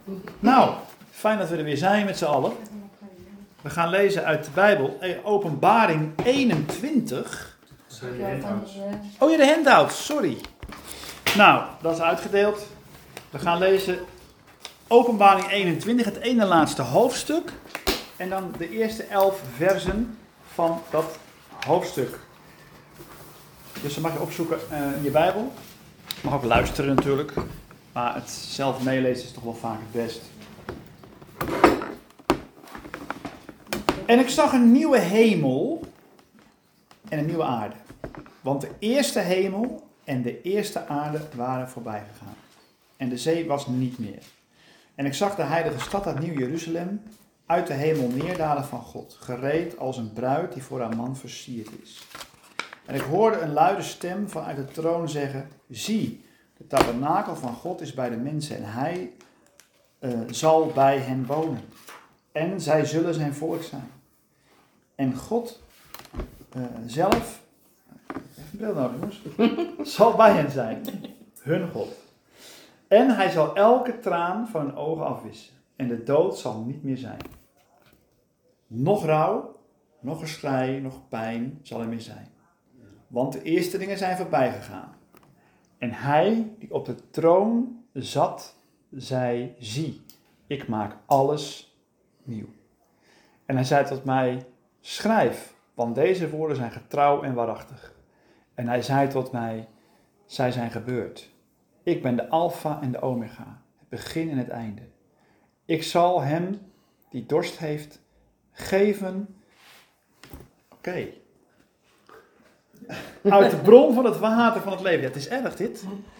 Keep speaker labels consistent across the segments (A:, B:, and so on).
A: Nou, fijn dat we er weer zijn met z'n allen. We gaan lezen uit de Bijbel, Openbaring 21. Oh ja, de handouts, sorry. Nou, dat is uitgedeeld. We gaan lezen Openbaring 21, het ene laatste hoofdstuk. En dan de eerste 11 versen van dat hoofdstuk. Dus dat mag je opzoeken in je Bijbel. Je mag ook luisteren natuurlijk. Maar het zelf meelezen is toch wel vaak het best. En ik zag een nieuwe hemel en een nieuwe aarde. Want de eerste hemel en de eerste aarde waren voorbij gegaan. En de zee was niet meer. En ik zag de heilige stad uit Nieuw-Jeruzalem uit de hemel neerdalen van God. Gereed als een bruid die voor haar man versierd is. En ik hoorde een luide stem vanuit de troon zeggen: zie, de tabernakel van God is bij de mensen en hij zal bij hen wonen. En zij zullen zijn volk zijn. En God zelf, even een bril nodig jongens, zal bij hen zijn, hun God. En hij zal elke traan van hun ogen afwissen. En de dood zal niet meer zijn. Nog rouw, nog geschrei, nog pijn zal er meer zijn. Want de eerste dingen zijn voorbij gegaan. En hij die op de troon zat, zei: zie, ik maak alles nieuw. En hij zei tot mij: schrijf, want deze woorden zijn getrouw en waarachtig. En hij zei tot mij: zij zijn gebeurd. Ik ben de Alpha en de Omega, het begin en het einde. Ik zal hem die dorst heeft geven. Oké. Uit de bron van het water van het leven. Ja, het is erg dit.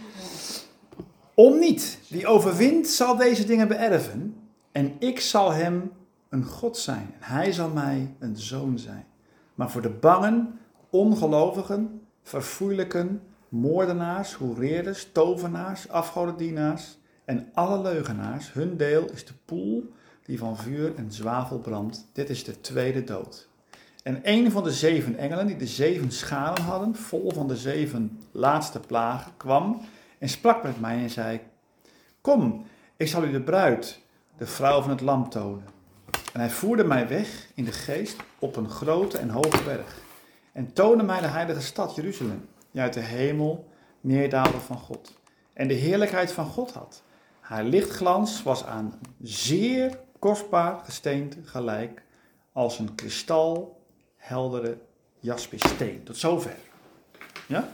A: Om niet. Die overwint zal deze dingen beërven. En ik zal hem een God zijn. En hij zal mij een zoon zijn. Maar voor de bangen, ongelovigen, verfoeilijken, moordenaars, hoereerders, tovenaars, afgodendienaars en alle leugenaars, hun deel is de poel die van vuur en zwavel brandt. Dit is de tweede dood. En een van de 7 engelen die de 7 schalen hadden, vol van de 7 laatste plagen, kwam en sprak met mij en zei: kom, ik zal u de bruid, de vrouw van het lam tonen. En hij voerde mij weg in de geest op een grote en hoge berg. En toonde mij de heilige stad Jeruzalem, die uit de hemel neerdaalde van God. En de heerlijkheid van God had. Haar lichtglans was aan zeer kostbaar gesteente gelijk, als een kristalheldere jaspissteen. Tot zover. Ja?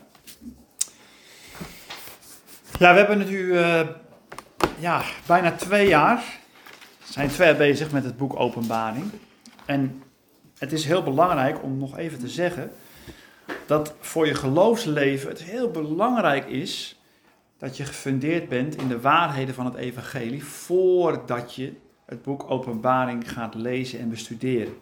A: Ja, we hebben nu bijna 2 jaar. We zijn 2 jaar bezig met het boek Openbaring. En het is heel belangrijk om nog even te zeggen dat voor je geloofsleven het heel belangrijk is dat je gefundeerd bent in de waarheden van het evangelie voordat je het boek Openbaring gaat lezen en bestuderen.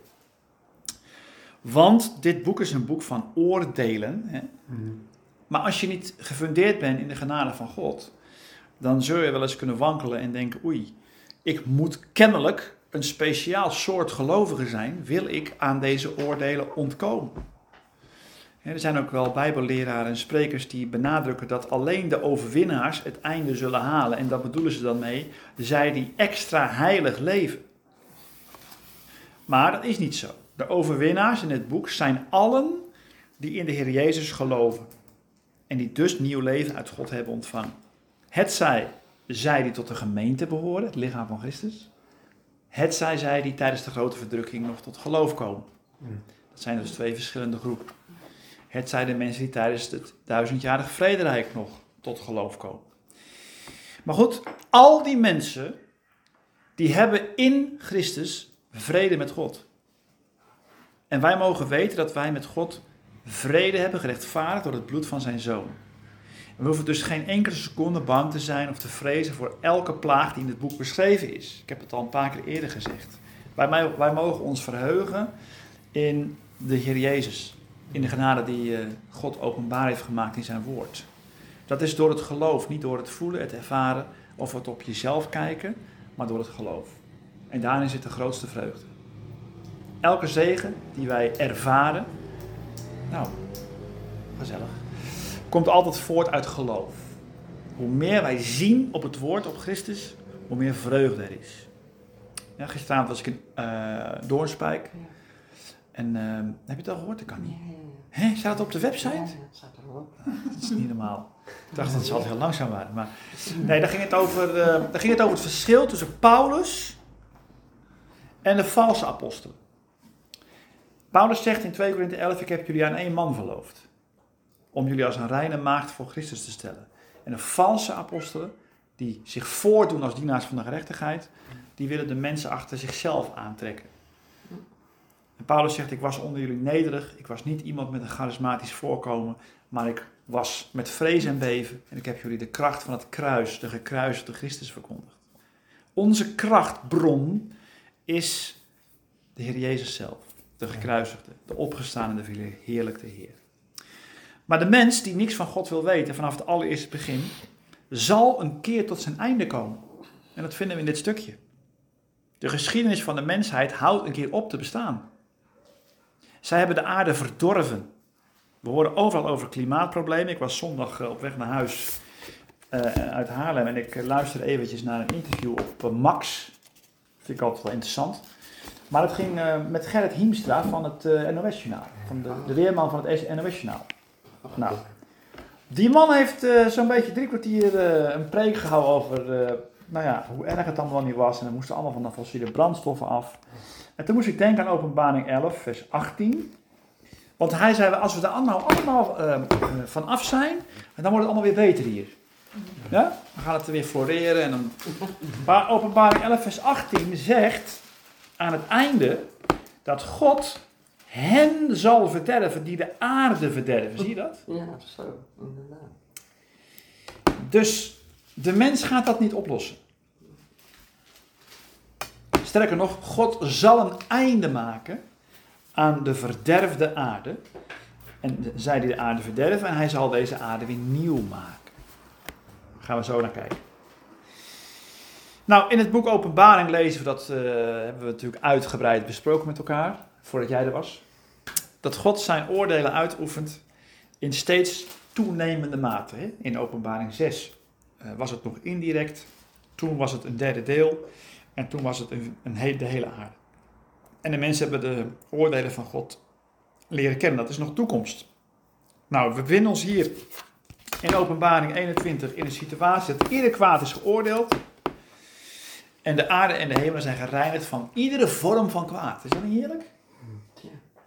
A: Want dit boek is een boek van oordelen. Hè? Maar als je niet gefundeerd bent in de genade van God, dan zul je wel eens kunnen wankelen en denken: oei, ik moet kennelijk een speciaal soort gelovige zijn, wil ik aan deze oordelen ontkomen. Er zijn ook wel bijbelleraren en sprekers die benadrukken dat alleen de overwinnaars het einde zullen halen. En dat bedoelen ze dan mee, zij die extra heilig leven. Maar dat is niet zo. De overwinnaars in het boek zijn allen die in de Heer Jezus geloven. En die dus nieuw leven uit God hebben ontvangen. Hetzij zij die tot de gemeente behoren, het lichaam van Christus. Hetzij zij die tijdens de grote verdrukking nog tot geloof komen. Dat zijn dus 2 verschillende groepen. Hetzij de mensen die tijdens het 1000-jarig vrederijk nog tot geloof komen. Maar goed, al die mensen die hebben in Christus vrede met God. En wij mogen weten dat wij met God vrede hebben gerechtvaardigd door het bloed van zijn zoon. En we hoeven dus geen enkele seconde bang te zijn of te vrezen voor elke plaag die in het boek beschreven is. Ik heb het al een paar keer eerder gezegd. Wij mogen ons verheugen in de Heer Jezus. In de genade die God openbaar heeft gemaakt in zijn woord. Dat is door het geloof, niet door het voelen, het ervaren of het op jezelf kijken, maar door het geloof. En daarin zit de grootste vreugde. Elke zegen die wij ervaren, nou, gezellig, komt altijd voort uit geloof. Hoe meer wij zien op het woord, op Christus, hoe meer vreugde er is. Ja, gisteravond was ik in Doornspijk.
B: Ja.
A: En heb je het al gehoord? Dat kan niet.
B: Ja.
A: Hè, staat het op de website?
B: Ja, dat staat erop.
A: Dat is niet normaal. Ik dacht dat ze altijd heel langzaam waren. Maar nee, daar ging het over het verschil tussen Paulus en de valse apostelen. Paulus zegt in 2 Korinthe 11, ik heb jullie aan één man verloofd. Om jullie als een reine maagd voor Christus te stellen. En de valse apostelen, die zich voordoen als dienaars van de gerechtigheid, die willen de mensen achter zichzelf aantrekken. En Paulus zegt, ik was onder jullie nederig, ik was niet iemand met een charismatisch voorkomen, maar ik was met vrees en beven en ik heb jullie de kracht van het kruis, de gekruisigde Christus verkondigd. Onze krachtbron is de Heer Jezus zelf, de gekruisigde, de opgestane en de verheerlijkte Heer. Maar de mens die niks van God wil weten vanaf het allereerste begin, zal een keer tot zijn einde komen. En dat vinden we in dit stukje. De geschiedenis van de mensheid houdt een keer op te bestaan. Zij hebben de aarde verdorven. We horen overal over klimaatproblemen. Ik was zondag op weg naar huis uit Haarlem en ik luisterde eventjes naar een interview op Max. Vind ik altijd wel interessant. Maar het ging met Gerrit Hiemstra van het NOS-journaal. Van de weerman van het NOS-journaal. Nou, die man heeft zo'n beetje 3 kwartier een preek gehouden over hoe erg het allemaal niet was. En dan moesten allemaal van de fossiele brandstoffen af. En toen moest ik denken aan Openbaring 11, vers 18. Want hij zei, als we er allemaal van af zijn, dan wordt het allemaal weer beter hier. Ja? Dan gaat het weer floreren. En dan... Maar Openbaring 11, vers 18 zegt aan het einde dat God hen zal verderven die de aarde verderven. Zie je dat?
B: Ja, zo, inderdaad.
A: Dus de mens gaat dat niet oplossen. Sterker nog, God zal een einde maken aan de verderfde aarde. En zij die de aarde verderven, en hij zal deze aarde weer nieuw maken. Daar gaan we zo naar kijken. Nou, in het boek Openbaring lezen we, dat hebben we natuurlijk uitgebreid besproken met elkaar, voordat jij er was. Dat God zijn oordelen uitoefent in steeds toenemende mate. Hè? In Openbaring 6 was het nog indirect, toen was het een derde deel en toen was het de hele aarde. En de mensen hebben de oordelen van God leren kennen. Dat is nog toekomst. Nou, we bevinden ons hier in Openbaring 21 in een situatie dat ieder kwaad is geoordeeld. En de aarde en de hemelen zijn gereinigd van iedere vorm van kwaad. Is dat niet heerlijk?
B: Ja.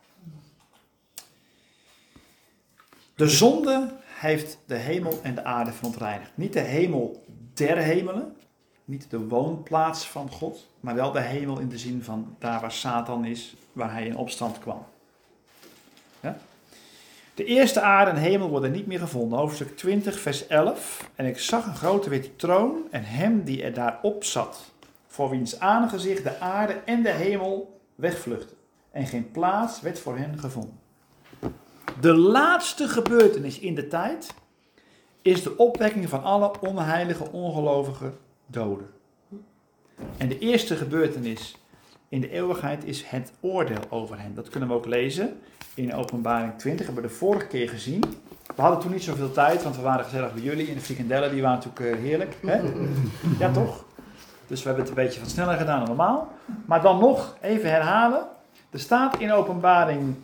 A: De zonde heeft de hemel en de aarde verontreinigd. Niet de hemel der hemelen. Niet de woonplaats van God. Maar wel de hemel in de zin van daar waar Satan is. Waar hij in opstand kwam. Ja? De eerste aarde en hemel worden niet meer gevonden. Hoofdstuk 20 vers 11. En ik zag een grote witte troon en hem die er daarop zat. Voor wiens aangezicht de aarde en de hemel wegvluchtten. En geen plaats werd voor hen gevonden. De laatste gebeurtenis in de tijd is de opwekking van alle onheilige, ongelovige doden. En de eerste gebeurtenis in de eeuwigheid is het oordeel over hen. Dat kunnen we ook lezen in Openbaring 20. Dat hebben we de vorige keer gezien. We hadden toen niet zoveel tijd, want we waren gezellig bij jullie. En de frikandellen, die waren natuurlijk heerlijk. Hè? Ja, toch? Dus we hebben het een beetje wat sneller gedaan dan normaal. Maar dan nog even herhalen. Er staat in Openbaring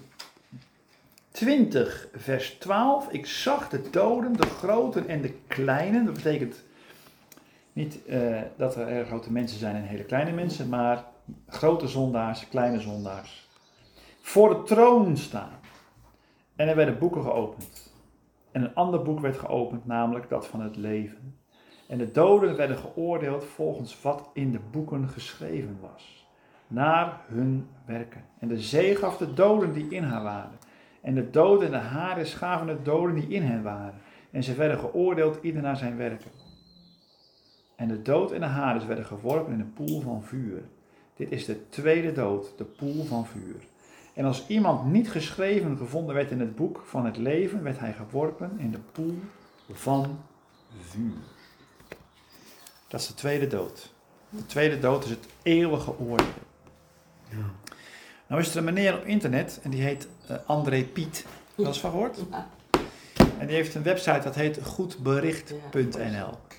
A: 20, vers 12. Ik zag de doden, de groten en de kleinen. Dat betekent niet dat er erg grote mensen zijn en hele kleine mensen. Maar grote zondaars, kleine zondaars. Voor de troon staan. En er werden boeken geopend. En een ander boek werd geopend, namelijk dat van het leven. En de doden werden geoordeeld volgens wat in de boeken geschreven was. Naar hun werken. En de zee gaf de doden die in haar waren. En de doden en de Hades gaven de doden die in hen waren. En ze werden geoordeeld ieder naar zijn werken. En de dood en de Hades werden geworpen in een poel van vuur. Dit is de tweede dood, de poel van vuur. En als iemand niet geschreven gevonden werd in het boek van het leven, werd hij geworpen in de poel van vuur. Dat is de tweede dood. De tweede dood is het eeuwige oordeel.
B: Ja.
A: Nou is er een meneer op internet en die heet André Piet. Wel eens van gehoord?
B: Ja.
A: En die heeft een website dat heet goedbericht.nl.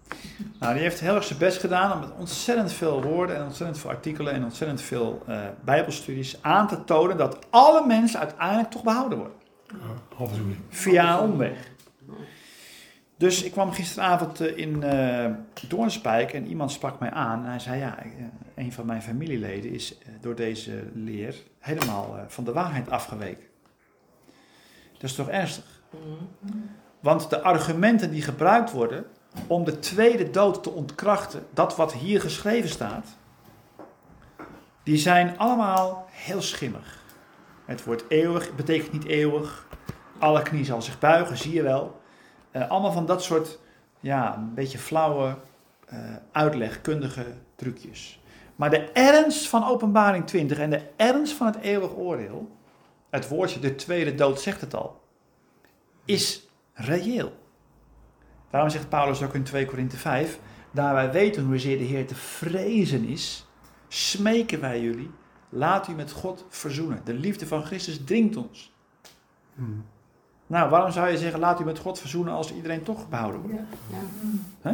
A: Nou, die heeft heel erg zijn best gedaan om met ontzettend veel woorden en ontzettend veel artikelen en ontzettend veel bijbelstudies aan te tonen dat alle mensen uiteindelijk toch behouden worden. Via een omweg. Dus ik kwam gisteravond in Doornspijk en iemand sprak mij aan. En hij zei, ja, een van mijn familieleden is door deze leer helemaal van de waarheid afgeweken. Dat is toch ernstig? Want de argumenten die gebruikt worden om de tweede dood te ontkrachten, dat wat hier geschreven staat, die zijn allemaal heel schimmig. Het woord eeuwig betekent niet eeuwig. Alle knie zal zich buigen, zie je wel. Allemaal van dat soort, ja, een beetje flauwe, uitlegkundige trucjes. Maar de ernst van Openbaring 20 en de ernst van het eeuwig oordeel, het woordje de tweede dood zegt het al, is reëel. Daarom zegt Paulus ook in 2 Korinthe 5, daar wij weten hoezeer de Heer te vrezen is, smeken wij jullie, laat u met God verzoenen. De liefde van Christus dringt ons. Nou, waarom zou je zeggen, laat u met God verzoenen als iedereen toch behouden wordt? Ja.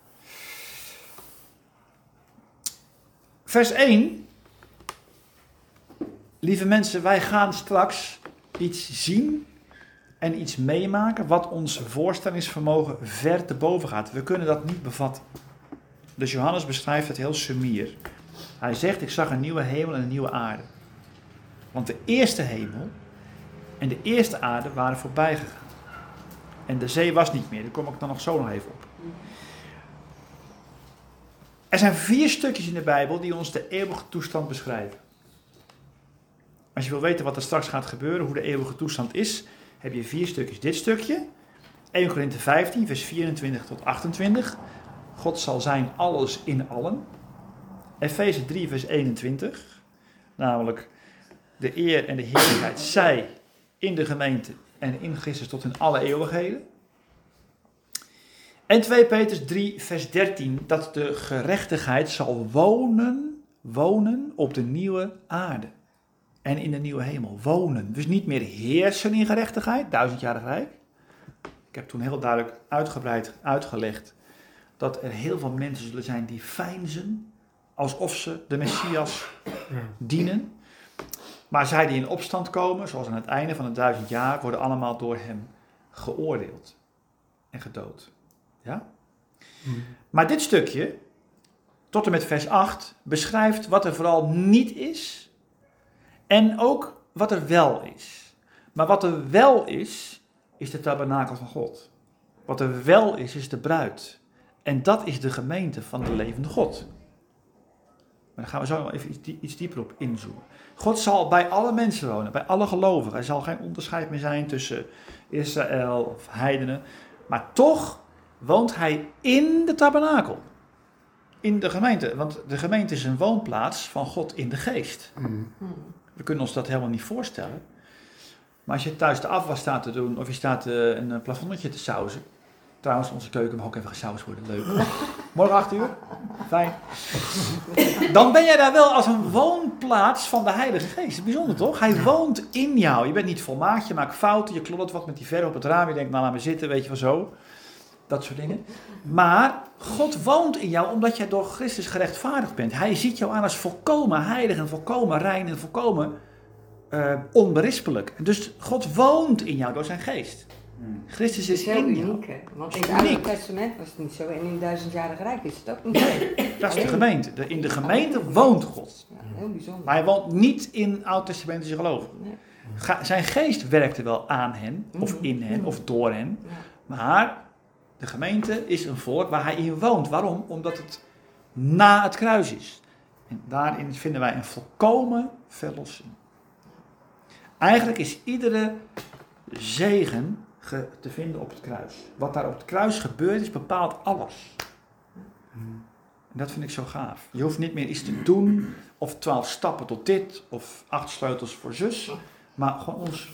A: Vers 1. Lieve mensen, wij gaan straks iets zien en iets meemaken wat ons voorstellingsvermogen ver te boven gaat. We kunnen dat niet bevatten. Dus Johannes beschrijft het heel sumier. Hij zegt, ik zag een nieuwe hemel en een nieuwe aarde. Want de eerste hemel en de eerste aarde waren voorbij gegaan. En de zee was niet meer. Daar kom ik dan nog zo nog even op. Er zijn 4 stukjes in de Bijbel die ons de eeuwige toestand beschrijven. Als je wil weten wat er straks gaat gebeuren, hoe de eeuwige toestand is, heb je 4 stukjes. Dit stukje, 1 Korinthe 15, vers 24 tot 28. God zal zijn alles in allen. Efeze 3, vers 21. Namelijk, de eer en de heerlijkheid zij in de gemeente en in Christus tot in alle eeuwigheden. En 2 Petrus 3, vers 13, dat de gerechtigheid zal wonen op de nieuwe aarde. En in de nieuwe hemel, wonen. Dus niet meer heersen in gerechtigheid, 1000-jarig rijk. Ik heb toen heel duidelijk uitgebreid uitgelegd dat er heel veel mensen zullen zijn die veinzen alsof ze de Messias dienen. Maar zij die in opstand komen, zoals aan het einde van het 1000 jaar, worden allemaal door hem geoordeeld en gedood. Ja? Maar dit stukje, tot en met vers 8, beschrijft wat er vooral niet is en ook wat er wel is. Maar wat er wel is de tabernakel van God. Wat er wel is de bruid. En dat is de gemeente van de levende God. Maar daar gaan we zo nog even iets dieper op inzoomen. God zal bij alle mensen wonen, bij alle gelovigen. Er zal geen onderscheid meer zijn tussen Israël of heidenen. Maar toch woont hij in de tabernakel. In de gemeente. Want de gemeente is een woonplaats van God in de geest. We kunnen ons dat helemaal niet voorstellen. Maar als je thuis de afwas staat te doen of je staat een plafonnetje te sausen. Trouwens, onze keuken mag ook even gesausd worden. Leuk. Morgen 8 uur. Fijn. Dan ben jij daar wel als een woonplaats van de Heilige Geest. Bijzonder toch? Hij woont in jou. Je bent niet volmaakt, je maakt fouten, je kloddert wat met die verf op het raam. Je denkt, nou laat me zitten, weet je wel zo. Dat soort dingen. Maar God woont in jou omdat jij door Christus gerechtvaardigd bent. Hij ziet jou aan als volkomen heilig en volkomen rein en volkomen onberispelijk. Dus God woont in jou door zijn geest. Christus is in jou.
C: Uniek, hè? Want in het Oude Testament was het niet zo en in het 1000-jarig Rijk is het ook niet zo.
A: Dat is de gemeente. In de gemeente woont God.
C: Ja, heel bijzonder.
A: Maar hij woont niet in oud-testamentische gelovigen.
C: Nee.
A: Zijn geest werkte wel aan hen, of in hen, of door hen.
C: Ja.
A: Maar de gemeente is een volk waar hij in woont. Waarom? Omdat het na het kruis is. En daarin vinden wij een volkomen verlossing. Eigenlijk is iedere zegen te vinden op het kruis. Wat daar op het kruis gebeurt is bepaalt alles. En dat vind ik zo gaaf. Je hoeft niet meer iets te doen, of 12 stappen tot dit, of 8 sleutels voor zus. Maar gewoon ons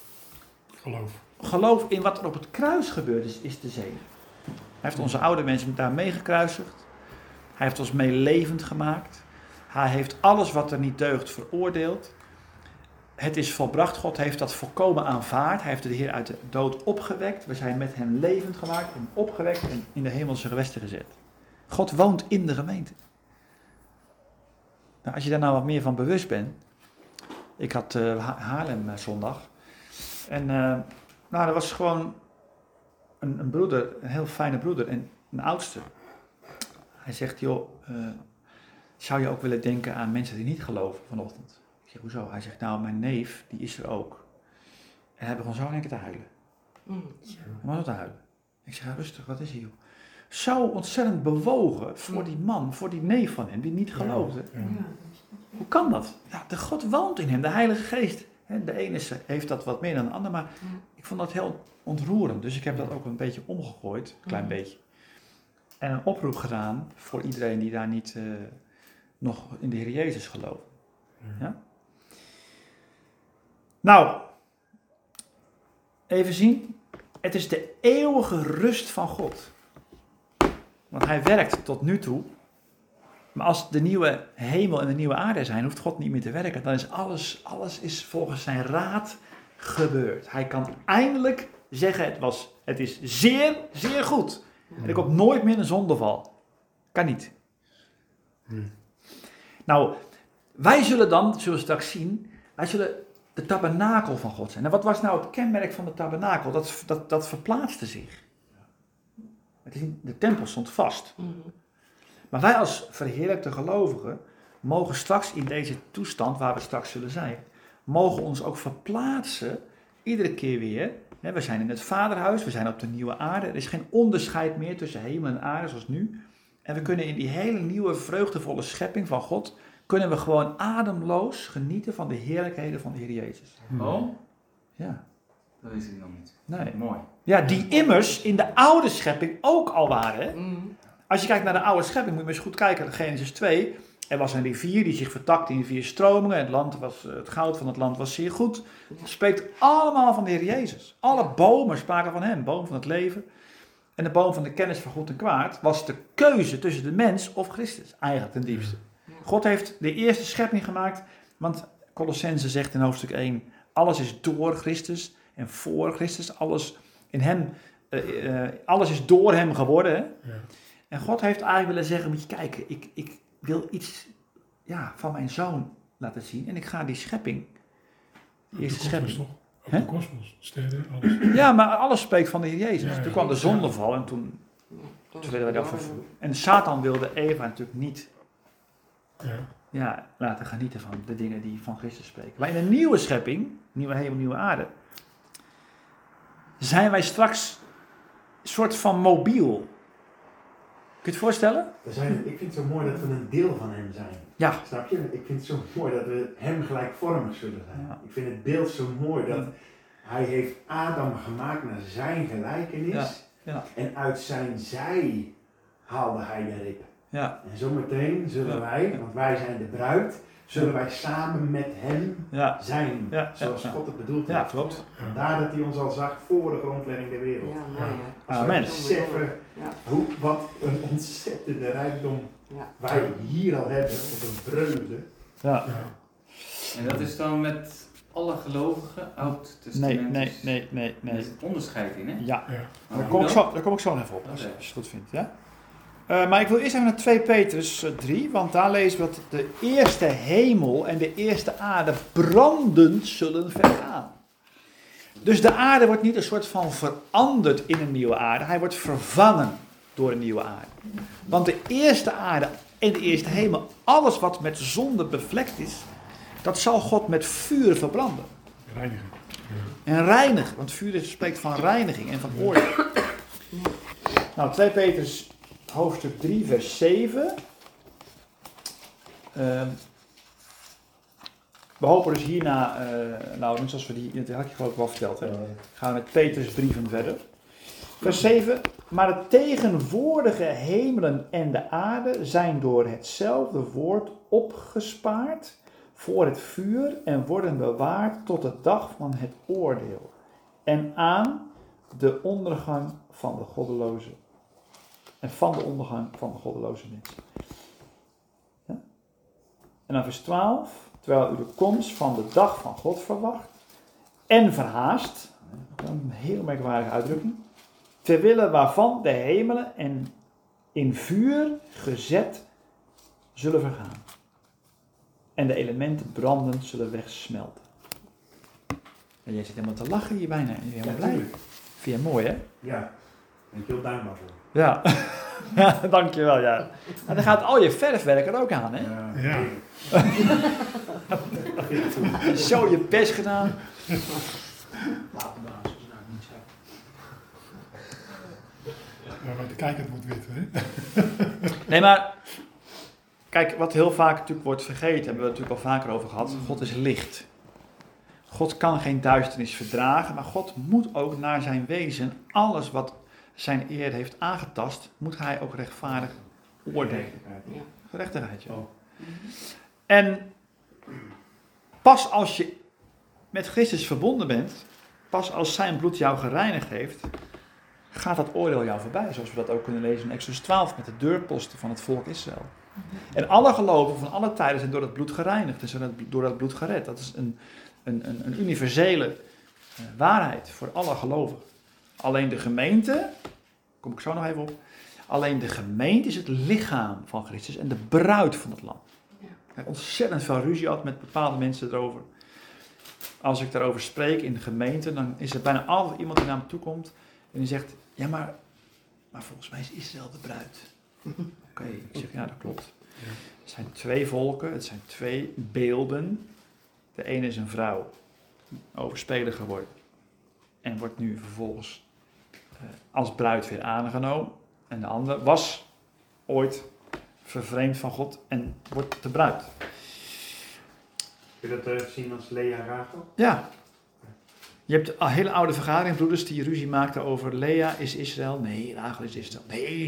A: geloof in wat er op het kruis gebeurt is de zegen. Hij heeft onze oude mensen daar mee gekruisigd. Hij heeft ons mee levend gemaakt. Hij heeft alles wat er niet deugt veroordeeld. Het is volbracht. God heeft dat volkomen aanvaard. Hij heeft de Heer uit de dood opgewekt. We zijn met hem levend gemaakt en opgewekt en in de hemelse gewesten gezet. God woont in de gemeente. Nou, als je daar nou wat meer van bewust bent. Ik had Haarlem zondag. En nou, er was gewoon een broeder, een heel fijne broeder en een oudste. Hij zegt, joh, zou je ook willen denken aan mensen die niet geloven vanochtend? Ik zeg, hoezo? Hij zegt, nou, mijn neef, die is er ook. En hij begon zo in één keer te huilen. Hij begon te huilen. Ik zeg, rustig, wat is hier, joh? Zo ontzettend bewogen voor die man, voor die neef van hem, die niet geloofde.
C: Ja.
A: Hoe kan dat? Ja, de God woont in hem, de Heilige Geest. De ene heeft dat wat meer dan de ander, maar ik vond dat heel ontroerend. Dus ik heb dat ook een beetje omgegooid, een klein beetje. En een oproep gedaan voor iedereen die daar niet nog in de Heer Jezus gelooft. Ja? Nou, even zien. Het is de eeuwige rust van God. Want hij werkt tot nu toe. Maar als de nieuwe hemel en de nieuwe aarde zijn, hoeft God niet meer te werken. Dan is alles is volgens zijn raad gebeurd. Hij kan eindelijk zeggen, het is zeer, zeer goed. En er komt nooit meer een zondeval. Kan niet. Nou, wij zullen straks zien, wij zullen de tabernakel van God zijn. En wat was nou het kenmerk van de tabernakel? Dat verplaatste zich. De tempel stond vast. Maar wij als verheerlijkte gelovigen mogen straks in deze toestand waar we straks zullen zijn, mogen ons ook verplaatsen, iedere keer weer. We zijn in het vaderhuis, we zijn op de nieuwe aarde. Er is geen onderscheid meer tussen hemel en aarde zoals nu. En we kunnen in die hele nieuwe vreugdevolle schepping van God, kunnen we gewoon ademloos genieten van de heerlijkheden van de Heer Jezus.
D: Oh?
A: Ja.
D: Dat wist ik nog niet.
A: Nee.
D: Mooi.
A: Ja, die immers in de oude schepping ook al waren. Hè? Als je kijkt naar de oude schepping, moet je maar eens goed kijken naar Genesis 2. Er was een rivier die zich vertakte in 4 stromingen. Het goud van het land was zeer goed. Het spreekt allemaal van de Heer Jezus. Alle bomen spraken van hem. Boom van het leven. En de boom van de kennis van goed en kwaad was de keuze tussen de mens of Christus. Eigenlijk ten diepste. God heeft de eerste schepping gemaakt. Want Colossense zegt in hoofdstuk 1. Alles is door Christus en voor Christus. Alles is door hem geworden. Hè? Ja. En God heeft eigenlijk willen zeggen, moet je kijken, ik wil iets van mijn zoon laten zien. En ik ga die schepping, de eerste schepping.
E: Ook de kosmos, sterren, alles.
A: Ja, maar alles spreekt van de Heer Jezus. Ja, toen kwam de zondeval en toen werden wij dat vervoerd. En Satan wilde Eva natuurlijk niet laten genieten van de dingen die van Christus spreken. Maar in een nieuwe schepping, nieuwe hemel, nieuwe aarde, zijn wij straks een soort van mobiel. Kun je het voorstellen?
F: Ik vind het zo mooi dat we een deel van hem zijn.
A: Ja.
F: Snap je? Ik vind het zo mooi dat we hem gelijkvormig zullen zijn. Ja. Ik vind het beeld zo mooi dat hij heeft Adam gemaakt naar zijn gelijkenis. Ja. Ja. En uit zijn zij haalde hij de rib. Ja. En zometeen zullen wij, want wij zijn de bruid, zullen wij samen met hem zijn. Ja. Zoals God het bedoeld heeft.
A: Ja, klopt.
F: Vandaar dat hij ons al zag voor de grondlegging der wereld.
C: Ja, mooi,
F: als wij beseffen wat een ontzettende rijkdom wij hier al hebben, op een vreugde.
A: Ja.
D: En dat is dan met alle gelovigen, oud-testament.
A: Nee.
D: Er is een onderscheid in, hè?
A: Ja. Daar kom ik zo nog even op, als je het goed vindt. Ja? Maar ik wil eerst even naar 2 Petrus 3, want daar lezen we dat de eerste hemel en de eerste aarde brandend zullen vergaan. Dus de aarde wordt niet een soort van veranderd in een nieuwe aarde, hij wordt vervangen door een nieuwe aarde. Want de eerste aarde en de eerste hemel, alles wat met zonde bevlekt is, dat zal God met vuur verbranden.
E: Reinigen.
A: En reinigen, want vuur spreekt van reiniging en van oordeel. Nou, 2 Petrus hoofdstuk 3, vers 7. We hopen dus hierna, net zoals we dat had je geloof ik wel verteld, gaan we met Petrus brieven verder. Vers 7. Maar de tegenwoordige hemelen en de aarde zijn door hetzelfde woord opgespaard voor het vuur en worden bewaard tot de dag van het oordeel en aan de ondergang van de goddeloze. En van de ondergang van de goddeloze mensen. Ja? En dan vers 12, terwijl u de komst van de dag van God verwacht en verhaast, een heel merkwaardige uitdrukking, terwille waarvan de hemelen en in vuur gezet zullen vergaan en de elementen brandend zullen wegsmelten. En jij zit helemaal te lachen hier bijna, en je bent helemaal blij.
F: tuurlijk.
A: Vind je mooi, hè?
F: Ja, daar ben ik heel dankbaar voor.
A: Ja, ja, dankjewel, ja. En dan gaat al je verfwerk er ook aan, hè?
E: Ja.
A: Zo je best gedaan.
E: Ja, maar de kijker wordt wit, hè?
A: Nee, maar kijk, wat heel vaak natuurlijk wordt vergeten, hebben we het natuurlijk al vaker over gehad. God is licht. God kan geen duisternis verdragen, maar God moet ook naar zijn wezen, alles wat zijn eer heeft aangetast, moet hij ook rechtvaardig oordelen. Gerechtigheid, ja.
F: Oh.
A: En pas als je met Christus verbonden bent, pas als zijn bloed jou gereinigd heeft, gaat dat oordeel jou voorbij. Zoals we dat ook kunnen lezen in Exodus 12 met de deurposten van het volk Israël. En alle gelovigen van alle tijden zijn door dat bloed gereinigd en zijn door dat bloed gered. Dat is een universele waarheid voor alle gelovigen. Alleen de gemeente, daar kom ik zo nog even op, alleen de gemeente is het lichaam van Christus en de bruid van het lam. Ik heb ontzettend veel ruzie gehad met bepaalde mensen erover. Als ik daarover spreek in de gemeente, dan is er bijna altijd iemand die naar me toe komt en die zegt, ja maar volgens mij is Israël de bruid. Oké, ik zeg, ja dat klopt. Het zijn twee volken, het zijn twee beelden. De ene is een vrouw, overspelig geworden en wordt nu vervolgens als bruid weer aangenomen. En de andere was ooit vervreemd van God en wordt de bruid.
F: Kun je dat zien als Lea en Rachel?
A: Ja. Je hebt een hele oude vergadering, broeders, die ruzie maakten over Lea is Israël. Nee, Rachel is Israël.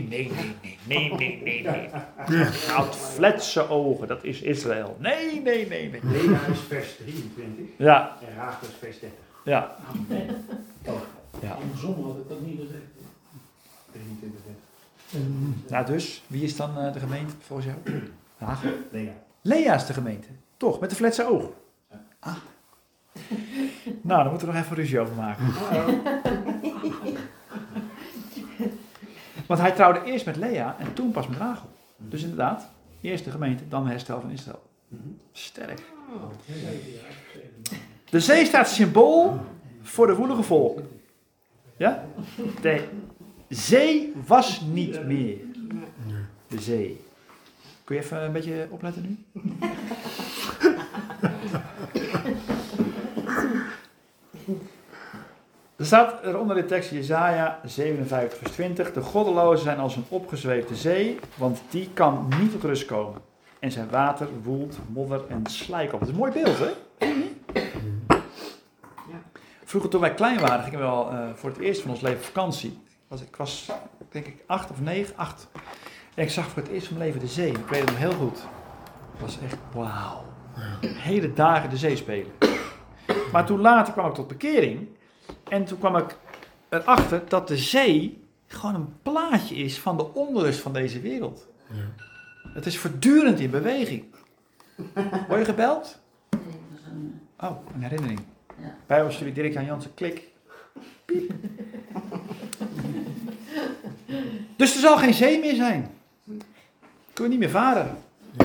A: Nee. Houd fletse ogen, dat is Israël. Nee.
F: Lea is vers 23
A: Ja,
F: en Rachel is vers 30.
A: ja. Ja.
E: Andersom had ik dat niet gezegd.
F: 23, 30.
A: Nou dus, wie is dan de gemeente volgens jou? Rachel.
F: Lea.
A: Lea is de gemeente. Toch, met de fletse ogen. Ah. Nou, daar moeten we nog even ruzie over maken. Want hij trouwde eerst met Lea en toen pas met Rachel. Dus inderdaad, eerst de gemeente, dan herstel van Israël. Sterk. De zee staat symbool voor de woelige volken. Ja? De zee was niet meer. De zee. Kun je even een beetje opletten nu? Er staat er onder de tekst Jesaja 57 vers 20. De goddelozen zijn als een opgezweefde zee, want die kan niet tot rust komen. En zijn water woelt modder en slijk op. Dat is een mooi beeld, hè? Vroeger toen wij klein waren, gingen we al voor het eerst van ons leven op vakantie. Ik was denk ik 8 of 9, 8. En ik zag voor het eerst van mijn leven de zee. Ik weet het nog heel goed. Het was echt wauw. Hele dagen de zee spelen. Maar toen later kwam ik tot bekering. En toen kwam ik erachter dat de zee gewoon een plaatje is van de onrust van deze wereld.
E: Ja.
A: Het is voortdurend in beweging. Word je gebeld?
G: Nee, dat is een...
A: Oh, een herinnering.
G: Ja.
A: Bijbelstudie Dirk-Jan Jansen, klik. Piep. Dus er zal geen zee meer zijn. Kun je niet meer varen.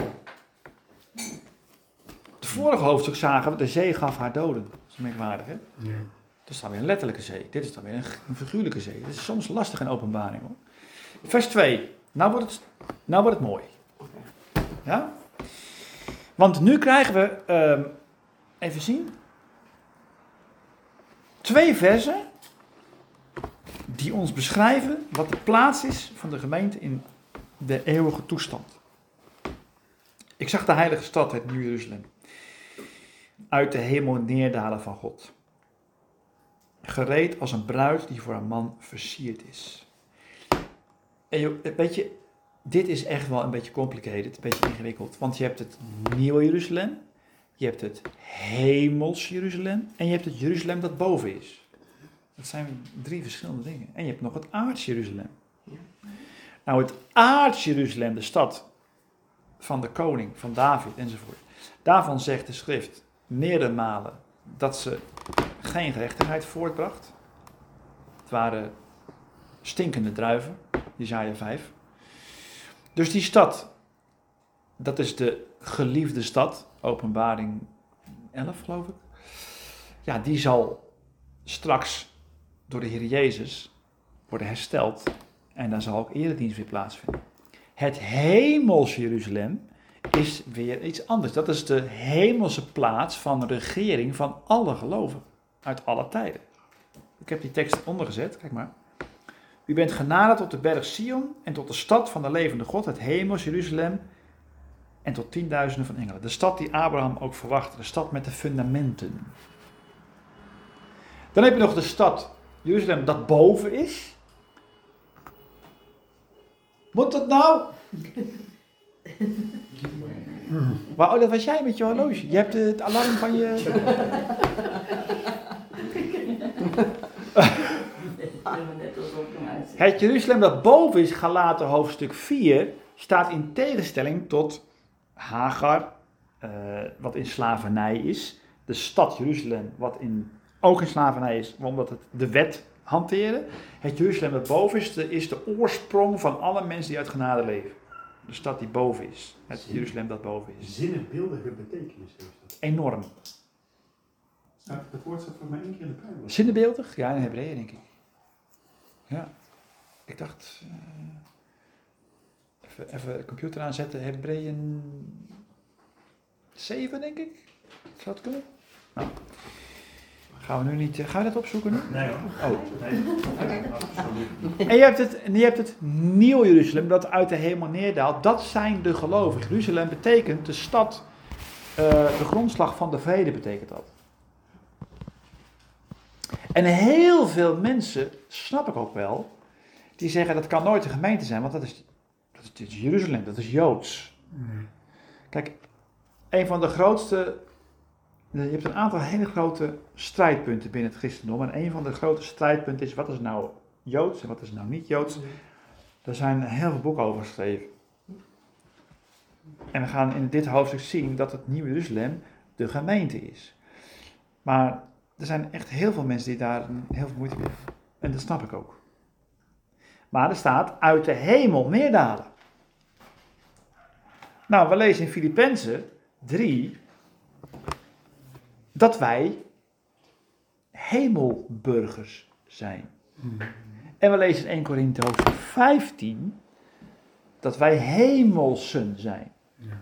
A: Het vorige hoofdstuk zagen we, de zee gaf haar doden. Dat is merkwaardig, hè?
E: Ja.
A: Dat is dan weer een letterlijke zee. Dit is dan weer een figuurlijke zee. Dat is soms lastig in openbaring, hoor. Vers 2. Nou wordt het mooi. Ja? Want nu krijgen we, even zien, 2 versen die ons beschrijven wat de plaats is van de gemeente in de eeuwige toestand. Ik zag de heilige stad, het Nieuw Jeruzalem, uit de hemel neerdalen van God. Gereed als een bruid die voor een man versierd is. En weet je, dit is echt wel een beetje complicated, een beetje ingewikkeld. Want je hebt het Nieuwe Jeruzalem, je hebt het hemels Jeruzalem en je hebt het Jeruzalem dat boven is. Dat zijn 3 verschillende dingen. En je hebt nog het aards Jeruzalem. Nou, het aards Jeruzalem, de stad van de koning, van David enzovoort. Daarvan zegt de schrift meerdere malen dat ze geen gerechtigheid voortbracht. Het waren stinkende druiven, Jesaja 5. Dus die stad, dat is de geliefde stad, Openbaring 11 geloof ik. Ja, die zal straks door de Heer Jezus worden hersteld en daar zal ook eredienst weer plaatsvinden. Het hemels Jeruzalem is weer iets anders. Dat is de hemelse plaats van regering van alle gelovigen uit alle tijden. Ik heb die tekst ondergezet, kijk maar. U bent genaderd tot de berg Sion en tot de stad van de levende God, het hemels Jeruzalem en tot 10.000 van engelen. De stad die Abraham ook verwachtte, de stad met de fundamenten. Dan heb je nog de stad Jeruzalem dat boven is. Moet dat nou? Maar, oh, dat was jij met je horloge. Je hebt het alarm van je... Het Jeruzalem dat boven is, Galaten hoofdstuk 4, staat in tegenstelling tot Hagar, wat in slavernij is. De stad Jeruzalem, wat ook in slavernij is, omdat het de wet hanteren. Het Jeruzalem dat boven is de oorsprong van alle mensen die uit genade leven. De stad die boven is. Het Jeruzalem dat boven is.
F: Zinnebeeldige betekenis heeft dat.
A: Enorm.
F: Het woord staat voor mij 1 keer in de Bijbel.
A: Zinnebeeldig? Ja, in Hebreeën denk ik. Ja. Ik dacht... even de computer aanzetten. Hebreeën 7 denk ik. Zou het kunnen? Nou. Gaan we nu niet... Ga je dat opzoeken nu?
F: Nee.
A: Oh.
F: Nee. Absoluut.
A: En je hebt het nieuw Jeruzalem dat uit de hemel neerdaalt. Dat zijn de gelovigen. Jeruzalem betekent de stad, de grondslag van de vrede betekent dat. En heel veel mensen, snap ik ook wel, die zeggen dat kan nooit een gemeente zijn, want dat is Jeruzalem, dat is Joods. Kijk, een van de grootste, je hebt een aantal hele grote strijdpunten binnen het christendom. En een van de grote strijdpunten is, wat is nou Joods en wat is nou niet Joods? Daar zijn heel veel boeken over geschreven. En we gaan in dit hoofdstuk zien dat het Nieuwe Jeruzalem de gemeente is. Maar er zijn echt heel veel mensen die daar heel veel moeite mee hebben. En dat snap ik ook. Maar er staat uit de hemel neerdalen. Nou, we lezen in Filippenzen 3 dat wij hemelburgers zijn. En we lezen in 1 Korinthe hoofdstuk 15 dat wij hemelsen zijn.
E: Ja.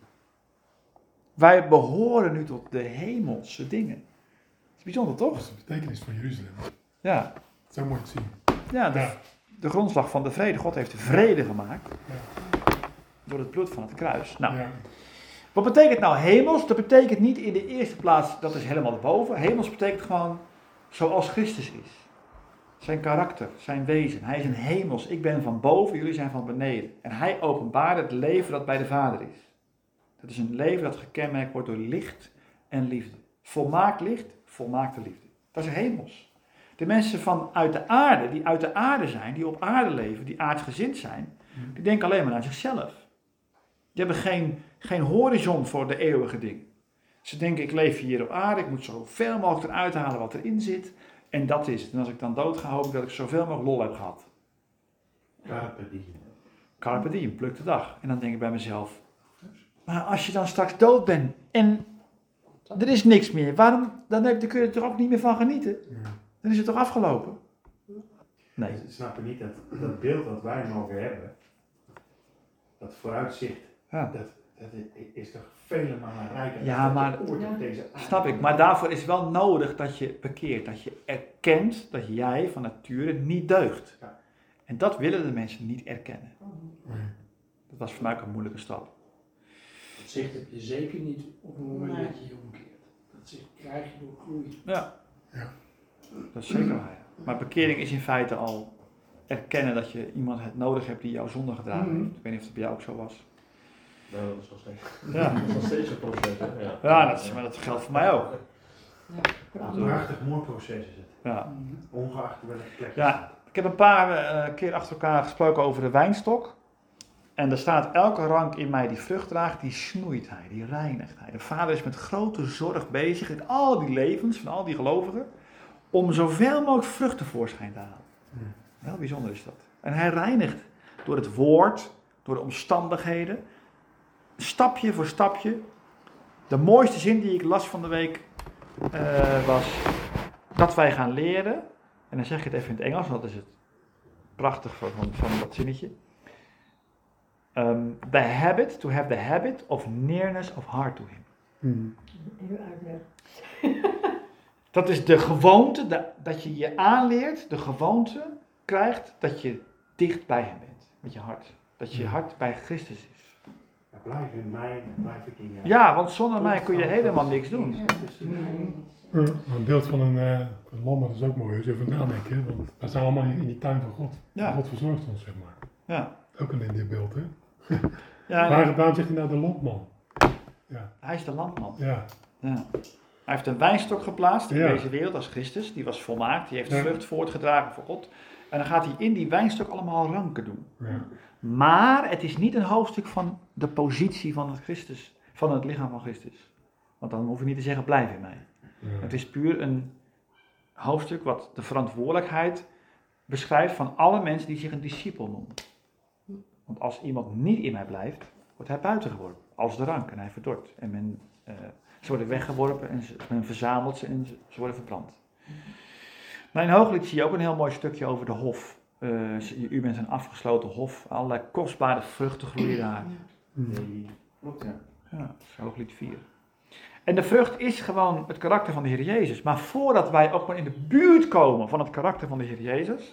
A: Wij behoren nu tot de hemelse dingen. Dat is bijzonder, toch?
E: Dat is de betekenis van Jeruzalem.
A: Ja.
E: Zo mooi te zien.
A: Ja, de grondslag van de vrede. God heeft de vrede gemaakt.
E: Ja.
A: Door het bloed van het kruis. Nou,
E: Ja.
A: wat betekent nou hemels? Dat betekent niet in de eerste plaats, dat is helemaal erboven. Hemels betekent gewoon zoals Christus is. Zijn karakter, zijn wezen. Hij is een hemels. Ik ben van boven, jullie zijn van beneden. En hij openbaart het leven dat bij de Vader is. Dat is een leven dat gekenmerkt wordt door licht en liefde. Volmaakt licht, volmaakte liefde. Dat is hemels. De mensen van uit de aarde, die uit de aarde zijn, die op aarde leven, die aardsgezind zijn, die denken alleen maar aan zichzelf. Die hebben geen horizon voor de eeuwige dingen. Ze denken, ik leef hier op aarde, ik moet zoveel mogelijk eruit halen wat erin zit. En dat is het. En als ik dan dood ga, hoop ik dat ik zoveel mogelijk lol heb gehad.
F: Carpe diem.
A: Carpe diem, pluk de dag. En dan denk ik bij mezelf, maar als je dan straks dood bent en er is niks meer, dan kun je er ook niet meer van genieten.
E: Ja.
A: Dan is het toch afgelopen? Nee.
F: Ze snappen niet dat beeld dat wij mogen hebben, dat vooruitzicht,
A: Ja.
F: dat is toch vele malen rijker
A: Ja,
F: dan
A: maar-
F: dat we ooit op deze aarde
A: Snap ik, maar daarvoor is wel nodig dat je bekeert. Dat je erkent dat jij van nature niet deugt.
F: Ja.
A: En dat willen de mensen niet erkennen.
E: Nee.
A: Dat was voor mij ook een moeilijke stap.
G: Dat zicht heb je zeker niet op het moment
C: Nee.
G: dat je je omkeert. Dat zicht krijg je door groei.
A: Ja.
E: Ja.
A: Dat is zeker waar. Ja. Maar bekering is in feite al erkennen dat je iemand nodig hebt die jouw zonde gedragen heeft. Ik weet niet of het bij jou ook zo was.
B: Nou, dat is nog steeds.
A: Ja,
B: Dat is nog steeds een proces, hè? Ja,
A: maar dat geldt voor mij ook.
F: Een prachtig mooi proces is het.
A: Ja.
F: Ongeacht welke plek.
A: Ja, ik heb een paar keer achter elkaar gesproken over de wijnstok. En er staat, elke rank in mij die vrucht draagt, die snoeit hij, die reinigt hij. De Vader is met grote zorg bezig in al die levens van al die gelovigen, om zoveel mogelijk vrucht tevoorschijn te halen. Heel bijzonder is dat. En hij reinigt door het woord, door de omstandigheden, stapje voor stapje. De mooiste zin die ik las van de week was dat wij gaan leren, en dan zeg ik het even in het Engels, want dat is het prachtig van dat zinnetje. To have the habit of nearness of heart to him. Dat is de gewoonte, dat je je aanleert, de gewoonte krijgt dat je dicht bij hem bent, met je hart. Dat je hart bij Christus is.
F: Blijf in mij, blijf ik in jou.
A: Ja, want zonder mij kun je helemaal niks doen.
E: Een beeld van een lam, dat is ook mooi als je even nadenkt, hè? Want wij zijn allemaal in die tuin van God.
A: Ja.
E: God verzorgt ons, zeg maar.
A: Ja.
E: Ook een in dit beeld, hè?
A: Ja,
E: Waarom zegt hij nou de landman? Ja.
A: hij is de landman.
E: Ja.
A: Ja. Hij heeft een wijnstok geplaatst in
E: Ja.
A: deze wereld als Christus. Die was volmaakt, die heeft
E: Ja.
A: vrucht voortgedragen voor God. En dan gaat hij in die wijnstok allemaal ranken doen.
E: Ja.
A: Maar het is niet een hoofdstuk van de positie van het Christus, van het lichaam van Christus. Want dan hoef je niet te zeggen, blijf in mij.
E: Ja.
A: Het is puur een hoofdstuk wat de verantwoordelijkheid beschrijft van alle mensen die zich een discipel noemen. Want als iemand niet in mij blijft, wordt hij buiten geworpen. Als de rank en hij verdort. En ze worden weggeworpen en men verzamelt ze en ze worden verbrand. Maar in Hooglied zie je ook een heel mooi stukje over de hof. U bent een afgesloten hof. Allerlei kostbare vruchten groeien daar.
D: Klopt, ja.
A: Ja, dat is Hooglied 4. En de vrucht is gewoon het karakter van de Heer Jezus. Maar voordat wij ook maar in de buurt komen van het karakter van de Heer Jezus,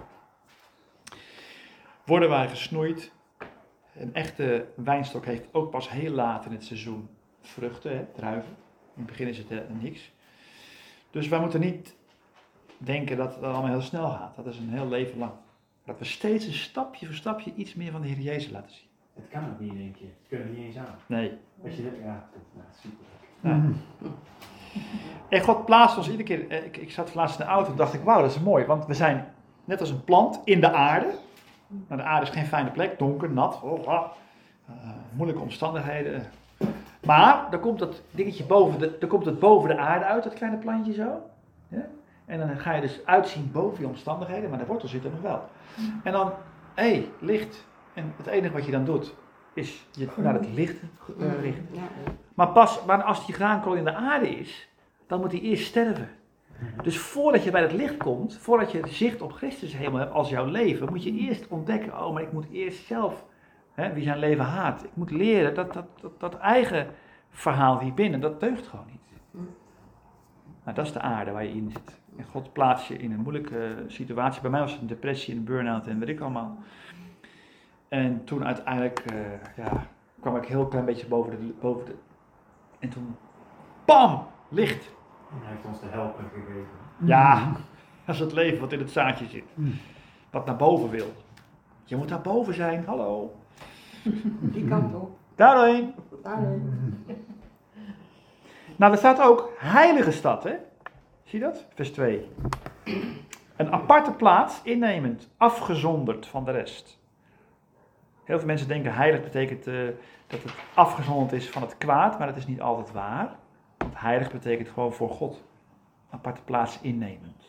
A: worden wij gesnoeid. Een echte wijnstok heeft ook pas heel laat in het seizoen vruchten, hè, druiven. In het begin is het niks. Dus wij moeten niet denken dat het allemaal heel snel gaat. Dat is een heel leven lang. Dat we steeds een stapje voor stapje iets meer van de Heer Jezus laten zien.
F: Het kan ook niet, denk je. Het kunnen we niet eens aan.
A: Nee.
F: Als je dat, ja, super.
A: Ja. En God plaatst ons iedere keer. Ik zat laatst in de auto en dacht ik, wauw, dat is mooi. Want we zijn net als een plant in de aarde. Maar de aarde is geen fijne plek, donker, nat, moeilijke omstandigheden. Maar dan komt dat dingetje boven de aarde uit, dat kleine plantje zo. Ja? En dan ga je dus uitzien boven die omstandigheden, maar de wortel zit er nog wel. En dan, licht. En het enige wat je dan doet, is je naar het licht richten. Maar als die graankool in de aarde is, dan moet die eerst sterven. Dus voordat je bij het licht komt, voordat je zicht op Christus helemaal hebt als jouw leven, moet je eerst ontdekken, maar ik moet eerst zelf, wie zijn leven haat. Ik moet leren dat eigen verhaal hier binnen, dat deugt gewoon niet. Nou, dat is de aarde waar je in zit. En God plaatst je in een moeilijke situatie. Bij mij was het een depressie, een burn-out en weet ik allemaal. En toen uiteindelijk kwam ik heel klein beetje boven de... En toen, bam, licht.
F: Hij heeft ons de helper gegeven.
A: Ja, dat is het leven wat in het zaadje zit. Wat naar boven wil. Je moet daar boven zijn, hallo.
C: Die kant op.
A: Daarheen.
C: Daarheen.
A: Nou, er staat ook heilige stad, hè? Zie je dat? Vers 2. Een aparte plaats, innemend, afgezonderd van de rest. Heel veel mensen denken heilig betekent dat het afgezonderd is van het kwaad, maar dat is niet altijd waar. Want heilig betekent gewoon voor God. Een aparte plaats innemend.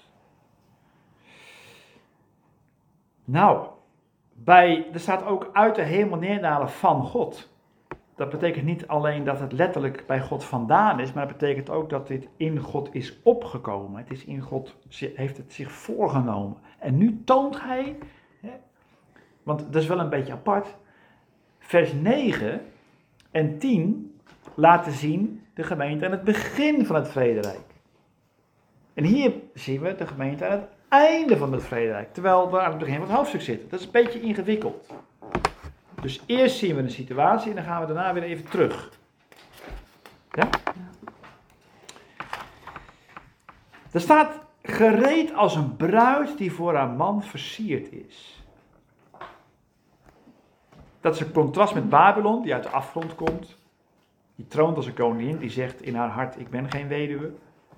A: Nou, er staat ook uit de hemel neerdalen van God. Dat betekent niet alleen dat het letterlijk bij God vandaan is, maar het betekent ook dat dit in God is opgekomen. Het is in God, heeft het zich voorgenomen. En nu toont hij, want dat is wel een beetje apart, vers 9 en 10 laten zien de gemeente aan het begin van het vrederijk. En hier zien we de gemeente aan het einde van het vrederijk, terwijl we aan het begin van het hoofdstuk zitten. Dat is een beetje ingewikkeld. Dus eerst zien we een situatie en dan gaan we daarna weer even terug. Ja? Er staat gereed als een bruid die voor haar man versierd is. Dat is een contrast met Babylon, die uit de afgrond komt. Die troont als een koningin, die zegt in haar hart, ik ben geen weduwe.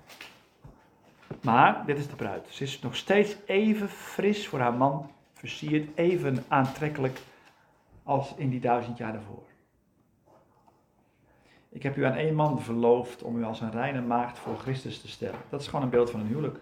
A: Maar dit is de bruid. Ze is nog steeds even fris voor haar man versierd, even aantrekkelijk als in die 1000 jaar daarvoor. Ik heb u aan 1 man verloofd om u als een reine maagd voor Christus te stellen. Dat is gewoon een beeld van een huwelijk.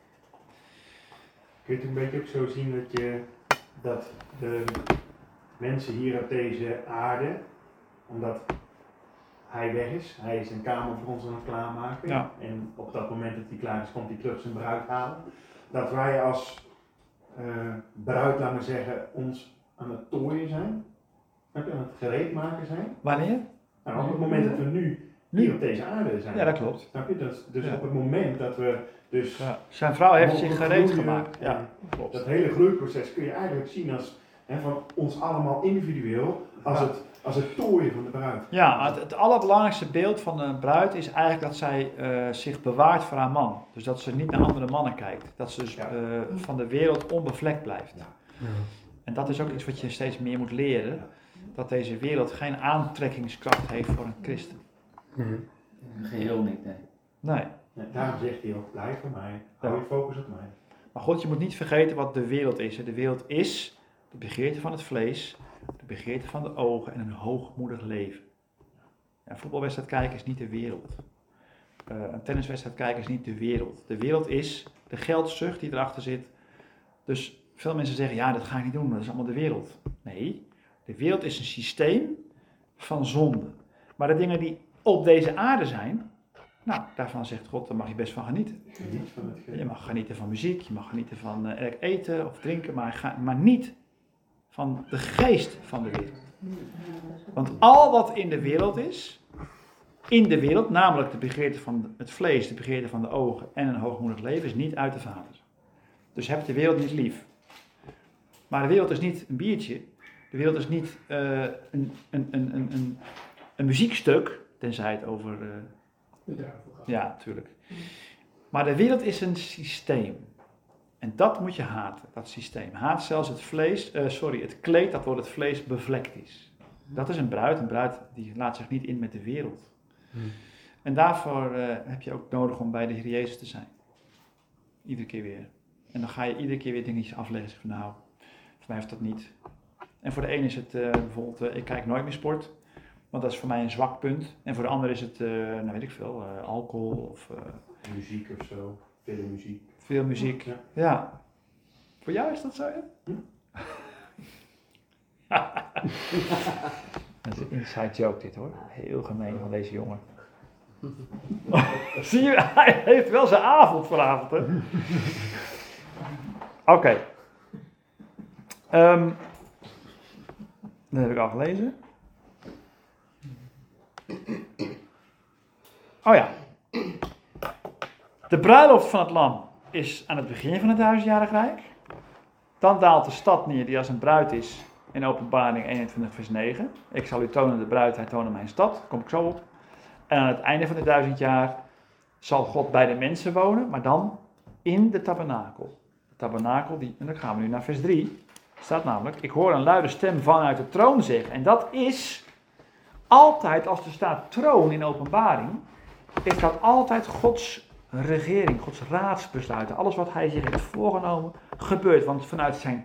F: Kun je het een beetje ook zo zien dat de mensen hier op deze aarde, omdat hij weg is, hij is een kamer voor ons aan het klaarmaken.
A: Ja.
F: En op dat moment dat hij klaar is, komt hij terug zijn bruid halen. Dat wij als bruid, laten we zeggen, ons aan het tooien zijn. Aan het gereed maken zijn.
A: Wanneer?
F: Nou, op het moment dat we nu hier op deze aarde zijn.
A: Ja, dat klopt.
F: Snap je? Dus
A: Ja.
F: op het moment dat we dus...
A: Ja. Zijn vrouw heeft zich
F: mogen
A: gereed
F: groeien,
A: gemaakt. Ja, klopt.
F: Dat hele groeiproces kun je eigenlijk zien als van ons allemaal individueel, als het tooien van de bruid.
A: Ja, het allerbelangrijkste beeld van een bruid is eigenlijk dat zij zich bewaart voor haar man. Dus dat ze niet naar andere mannen kijkt. Dat ze dus van de wereld onbevlekt blijft.
E: Ja.
A: En dat is ook iets wat je steeds meer moet leren. Dat deze wereld geen aantrekkingskracht heeft voor een christen.
D: Geheel niet, nee.
A: Nee.
F: Ja, daarom zegt hij ook, blijf bij mij, hou je focus op mij.
A: Maar goed, je moet niet vergeten wat de wereld is. De wereld is de begeerte van het vlees, de begeerte van de ogen en een hoogmoedig leven. Een voetbalwedstrijd kijken is niet de wereld. Een tenniswedstrijd kijken is niet de wereld. De wereld is de geldzucht die erachter zit. Dus veel mensen zeggen, ja, dat ga ik niet doen, dat is allemaal de wereld. Nee, de wereld is een systeem van zonde. Maar de dingen die op deze aarde zijn, nou, daarvan zegt God, daar mag je best van genieten.
F: Geniet van het
A: Je mag genieten van muziek, je mag genieten van eten of drinken, maar niet van de geest van de wereld. Want al wat in de wereld is, namelijk de begeerte van het vlees, de begeerte van de ogen en een hoogmoedig leven, is niet uit de Vader. Dus heb de wereld niet lief. Maar de wereld is niet een biertje, de wereld is niet een muziekstuk, tenzij het over... Ja, natuurlijk. Maar de wereld is een systeem. En dat moet je haten, dat systeem. Haat zelfs het kleed dat door het vlees bevlekt is. Dat is een bruid die laat zich niet in met de wereld. En daarvoor heb je ook nodig om bij de Heer Jezus te zijn. Iedere keer weer. En dan ga je iedere keer weer dingetjes afleggen. Van nou, voor mij heeft dat niet. En voor de een is het bijvoorbeeld, ik kijk nooit meer sport. Want dat is voor mij een zwak punt. En voor de ander is het, nou weet ik veel, alcohol of...
F: muziek of zo, veel muziek.
A: Veel muziek, ja. Voor jou is dat zo, hè? Dat is een inside joke dit, hoor. Heel gemeen van deze jongen. Zie je, hij heeft wel zijn avond vanavond, hè? Oké. Dat heb ik al gelezen. Oh ja. De bruiloft van het lam is aan het begin van het 1000-jarig rijk. Dan daalt de stad neer die als een bruid is in Openbaring 21 vers 9. Ik zal u tonen de bruid, hij tonen mijn stad. Daar kom ik zo op. En aan het einde van de 1000 jaar zal God bij de mensen wonen, maar dan in de tabernakel. De tabernakel, en dan gaan we nu naar vers 3. Staat namelijk, ik hoor een luide stem vanuit de troon zeggen. En dat is altijd, als er staat troon in Openbaring, is dat altijd Gods regering, Gods raadsbesluiten. Alles wat hij zich heeft voorgenomen, gebeurt. Want vanuit zijn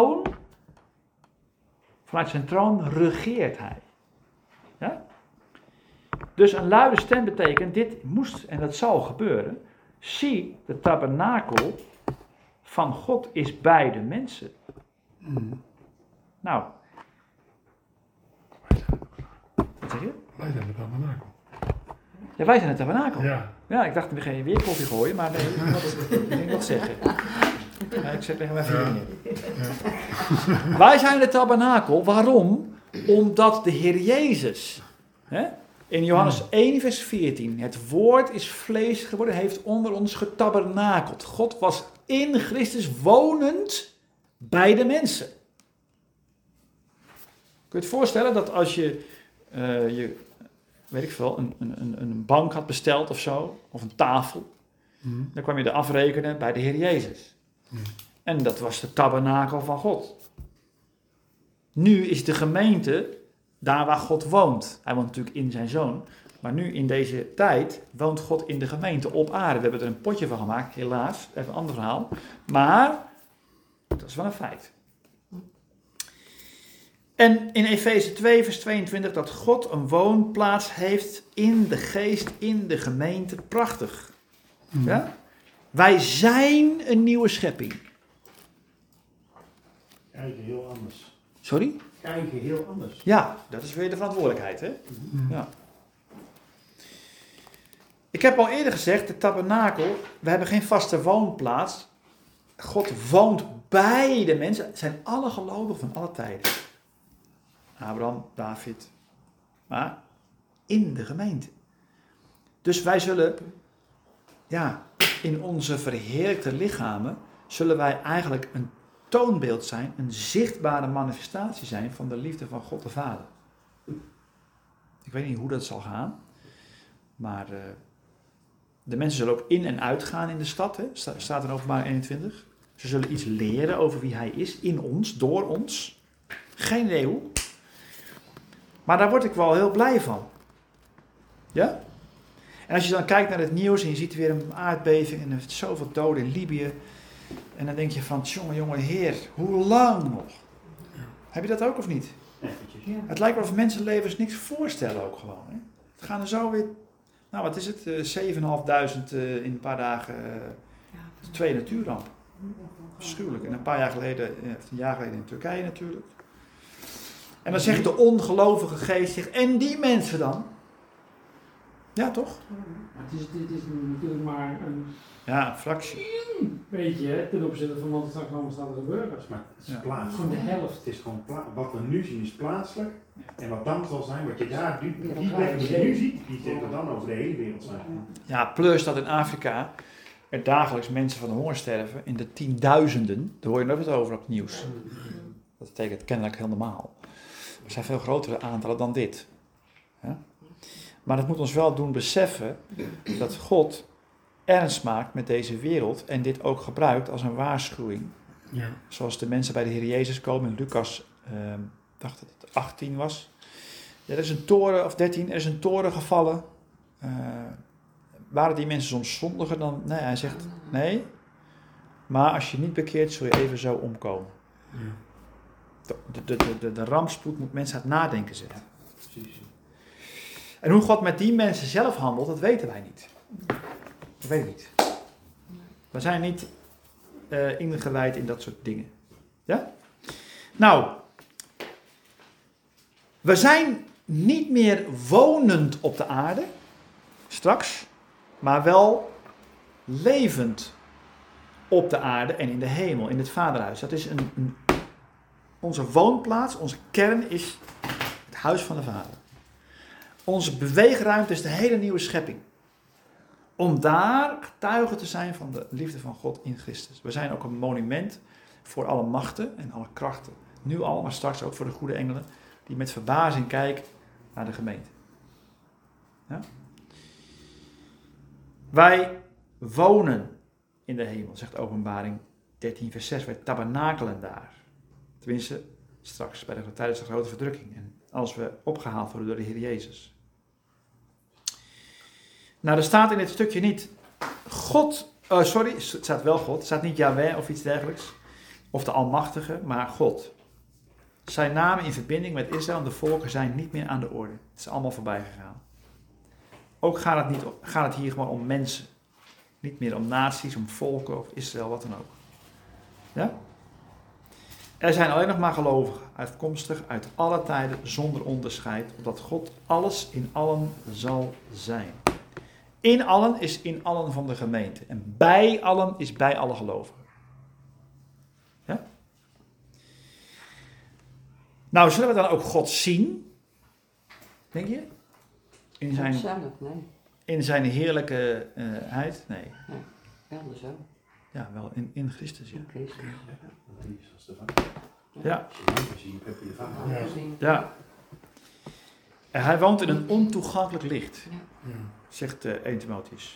A: troon regeert hij. Ja? Dus een luide stem betekent, dit moest en dat zal gebeuren. Zie, de tabernakel van God is bij de mensen. Nou. Wat zeg je?
E: Wij zijn de tabernakel.
A: Ja, wij zijn het tabernakel.
E: Ja.
A: Ja, ik dacht, we gaan weer koffie gooien, maar nee, ik ging wat zeggen. Ja, ik zeg tegen mijn vrienden. Ja. Wij zijn de tabernakel. Waarom? Omdat de Heer Jezus, in Johannes 1 vers 14, het woord is vlees geworden, heeft onder ons getabernakeld. God was in Christus wonend bij de mensen. Kun je het voorstellen dat als je weet ik veel, een bank had besteld of zo, of een tafel, dan kwam je er afrekenen bij de Heer Jezus. En dat was de tabernakel van God. Nu is de gemeente daar waar God woont. Hij woont natuurlijk in zijn zoon, maar nu in deze tijd woont God in de gemeente op aarde. We hebben er een potje van gemaakt, helaas, even een ander verhaal, maar dat is wel een feit. En in Efeze 2 vers 22 dat God een woonplaats heeft in de geest, in de gemeente. Prachtig. Ja? Wij zijn een nieuwe schepping.
F: Kijken heel anders.
A: Sorry?
F: Kijken heel anders.
A: Ja, dat is weer de verantwoordelijkheid, hè? Ja. Ik heb al eerder gezegd, de tabernakel, we hebben geen vaste woonplaats. God woont bij de mensen. Het zijn alle gelovigen van alle tijden. Abraham, David. Maar in de gemeente. Dus wij zullen, in onze verheerlijkte lichamen, zullen wij eigenlijk een toonbeeld zijn, een zichtbare manifestatie zijn van de liefde van God de Vader. Ik weet niet hoe dat zal gaan, maar de mensen zullen ook in en uitgaan in de stad, hè? Staat in Openbaring 21. Ze zullen iets leren over wie hij is, in ons, door ons. Geen idee hoe. Maar daar word ik wel heel blij van. Ja? En als je dan kijkt naar het nieuws en je ziet weer een aardbeving en er is zoveel doden in Libië. En dan denk je van, jongen, Heer, hoe lang nog? Ja. Heb je dat ook of niet?
F: Eventjes.
A: Het lijkt wel of mensenlevens niks voorstellen ook gewoon. Hè? Het gaan er zo weer, wat is het? 7.500 in een paar dagen, 2 natuurrampen. Afschuwelijk. En een jaar geleden in Turkije natuurlijk. En dan zegt de ongelovige geest, en die mensen dan? Ja, toch?
G: Het is natuurlijk maar
A: een fractie.
G: Beetje ten opzichte van wat er straks allemaal staat te gebeuren.
F: Maar het is plaatselijk.
G: Gewoon de helft.
F: Het is gewoon wat we nu zien is plaatselijk. En wat dan zal zijn, wat je daar die plek die je nu ziet, die zullen dan over de hele wereld zijn.
A: Ja, plus dat in Afrika er dagelijks mensen van de honger sterven in de 10.000. Daar hoor je nog eens over op het nieuws. Dat betekent kennelijk heel normaal. Er zijn veel grotere aantallen dan dit. Ja? Maar dat moet ons wel doen beseffen dat God ernst maakt met deze wereld en dit ook gebruikt als een waarschuwing. Ja. Zoals de mensen bij de Heer Jezus komen in Lucas, dacht dat het 18 was. Er is een toren, of 13, er is een toren gevallen. Waren die mensen soms zondiger dan? Nee, hij zegt nee. Maar als je niet bekeert, zul je even zo omkomen. Ja. De rampspoed moet mensen aan het nadenken zetten. Ja, precies. En hoe God met die mensen zelf handelt, dat weten wij niet. Dat weet ik niet. We zijn niet ingewijd in dat soort dingen. Ja? Nou, we zijn niet meer wonend op de aarde, straks, maar wel levend op de aarde en in de hemel, in het vaderhuis. Dat is onze woonplaats, onze kern is het huis van de Vader. Onze beweegruimte is de hele nieuwe schepping. Om daar getuige te zijn van de liefde van God in Christus. We zijn ook een monument voor alle machten en alle krachten. Nu al, maar straks ook voor de goede engelen. Die met verbazing kijken naar de gemeente. Ja? Wij wonen in de hemel, zegt Openbaring 13 vers 6. Wij tabernakelen daar. Tenminste, straks tijdens de grote verdrukking. En als we opgehaald worden door de Heer Jezus. Nou, er staat in dit stukje niet het staat wel God. Het staat niet Yahweh of iets dergelijks. Of de Almachtige, maar God. Zijn namen in verbinding met Israël en de volken zijn niet meer aan de orde. Het is allemaal voorbij gegaan. Ook gaat het hier gewoon om mensen. Niet meer om naties, om volken of Israël, wat dan ook. Ja? Er zijn alleen nog maar gelovigen, uitkomstig uit alle tijden, zonder onderscheid, opdat God alles in allen zal zijn. In allen is in allen van de gemeente. En bij allen is bij alle gelovigen. Ja? Nou, zullen we dan ook God zien? Denk je? In zijn heerlijkheid? Nee.
C: Ja, wel zo.
A: Ja, wel in Christus, ja.
F: Ja.
A: Ja. En hij woont in een ontoegankelijk licht. Zegt 1 Timotheus.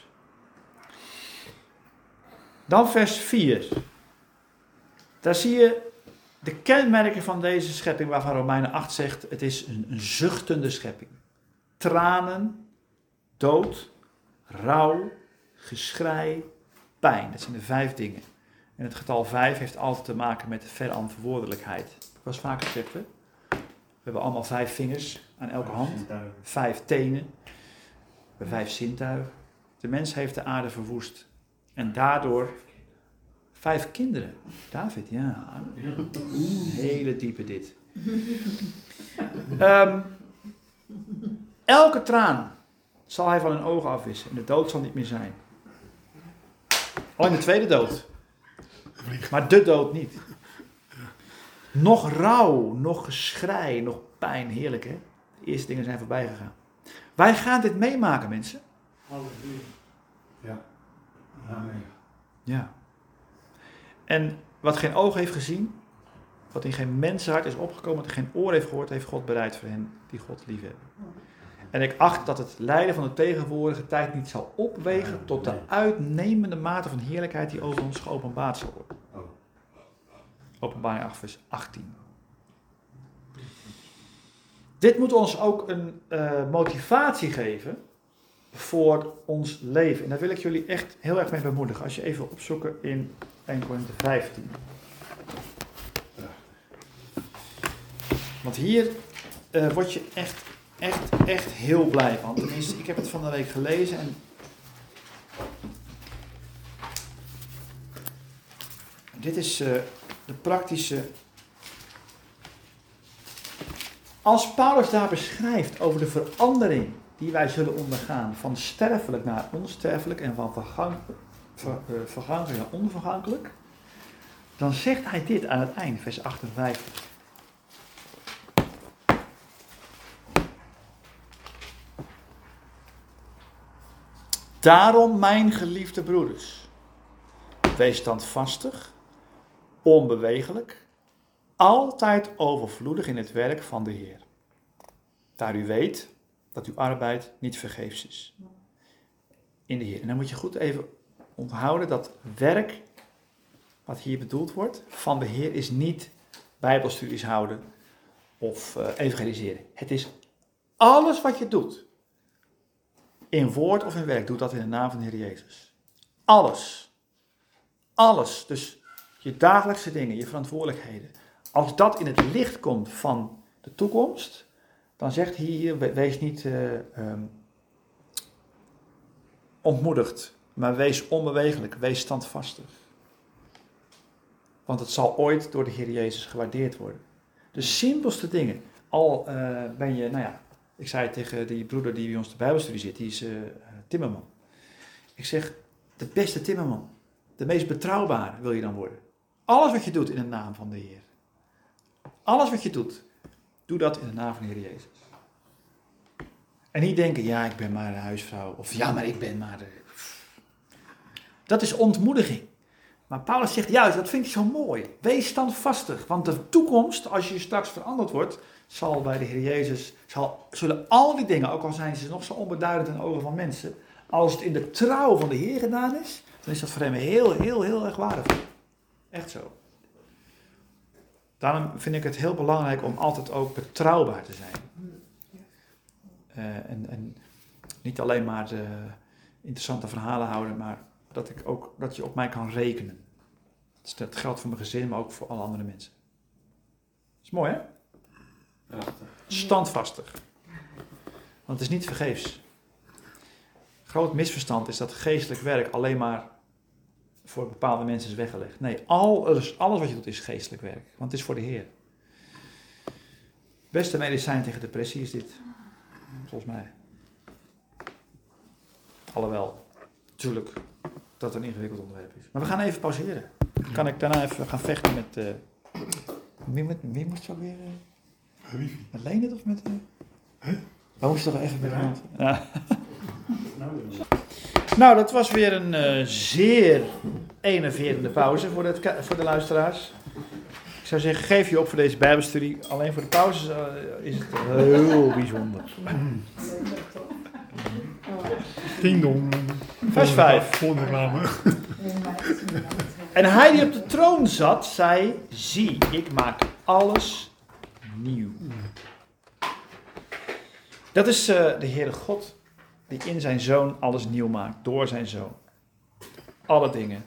A: Dan vers 4. Daar zie je de kenmerken van deze schepping waarvan Romeinen 8 zegt, het is een zuchtende schepping. Tranen, dood, rouw, geschrei, pijn. Dat zijn de 5 dingen. En het getal 5 heeft altijd te maken met verantwoordelijkheid. Dat was vaak gezegd, hè? hebben allemaal 5 vingers aan elke hand.
F: Zintuigen.
A: 5 tenen. We hebben 5 zintuigen. De mens heeft de aarde verwoest. En daardoor 5 kinderen. David, ja. Een hele diepe dit. Elke traan zal hij van hun ogen afwissen. En de dood zal niet meer zijn. Alleen de tweede dood. Maar de dood niet. Nog rouw, nog geschrei, nog pijn. Heerlijk, hè? De eerste dingen zijn voorbij gegaan. Wij gaan dit meemaken, mensen.
F: Ja. Amen.
A: Ja. En wat geen oog heeft gezien, wat in geen mensenhart is opgekomen, wat geen oor heeft gehoord, heeft God bereid voor hen die God liefhebben. En ik acht dat het lijden van de tegenwoordige tijd niet zal opwegen tot de uitnemende mate van heerlijkheid die over ons geopenbaard zal worden. Openbaring 8 vers 18. Dit moet ons ook een motivatie geven voor ons leven. En daar wil ik jullie echt heel erg mee bemoedigen. Als je even wil opzoeken in 1 Korinthe 15. Want hier word je echt heel blij van. Tenminste, ik heb het van de week gelezen en dit is de praktische. Als Paulus daar beschrijft over de verandering die wij zullen ondergaan van sterfelijk naar onsterfelijk en van vergankelijk naar onvergankelijk, dan zegt hij dit aan het einde, vers 58. Daarom, mijn geliefde broeders, wees standvastig, onbewegelijk, altijd overvloedig in het werk van de Heer. Daar u weet dat uw arbeid niet vergeefs is in de Heer. En dan moet je goed even onthouden dat werk, wat hier bedoeld wordt, van de Heer is niet bijbelstudies houden of evangeliseren. Het is alles wat je doet. In woord of in werk, doe dat in de naam van de Heer Jezus. Alles. Alles. Dus je dagelijkse dingen, je verantwoordelijkheden. Als dat in het licht komt van de toekomst, dan zegt hij hier, wees niet ontmoedigd, maar wees onbewegelijk, wees standvastig. Want het zal ooit door de Heer Jezus gewaardeerd worden. De simpelste dingen. Al ben je, nou ja, ik zei tegen die broeder die bij ons de Bijbelstudie zit, die is timmerman. Ik zeg, de beste timmerman, de meest betrouwbare wil je dan worden. Alles wat je doet in de naam van de Heer. Alles wat je doet, doe dat in de naam van de Heer Jezus. En niet denken, ja, ik ben maar een huisvrouw. Of ja, maar ik ben maar... Dat is ontmoediging. Maar Paulus zegt juist, dat vind ik zo mooi. Wees standvastig. Want de toekomst, als je straks veranderd wordt, zal bij de Heer Jezus, zullen al die dingen, ook al zijn ze nog zo onbeduidend in de ogen van mensen, als het in de trouw van de Heer gedaan is, dan is dat voor hem heel erg waardevol. Echt zo. Daarom vind ik het heel belangrijk om altijd ook betrouwbaar te zijn. En niet alleen maar de interessante verhalen houden, maar dat je op mij kan rekenen. Dat geldt voor mijn gezin, maar ook voor alle andere mensen. Dat is mooi, hè?
B: Ja.
A: Standvastig. Want het is niet vergeefs. Groot misverstand is dat geestelijk werk alleen maar voor bepaalde mensen is weggelegd. Nee, alles wat je doet is geestelijk werk. Want het is voor de Heer. Het beste medicijn tegen depressie is dit. Volgens mij. Alhoewel, natuurlijk, dat een ingewikkeld onderwerp is. Maar we gaan even pauzeren. Dan kan ik daarna even gaan vechten met... wie moest je ook weer... Met Leendert of met... We moesten toch even bij iemand... Ja. Nou, dat was weer een zeer enerverende pauze voor de luisteraars. Ik zou zeggen, geef je op voor deze Bijbelstudie. Alleen voor de pauze is het heel bijzonder.
E: Ding dong.
A: Vers 5.
E: Volgende reclame.
A: En hij die op de troon zat, zei, zie, ik maak alles nieuw. Dat is de Heere God die in zijn Zoon alles nieuw maakt, door zijn Zoon. Alle dingen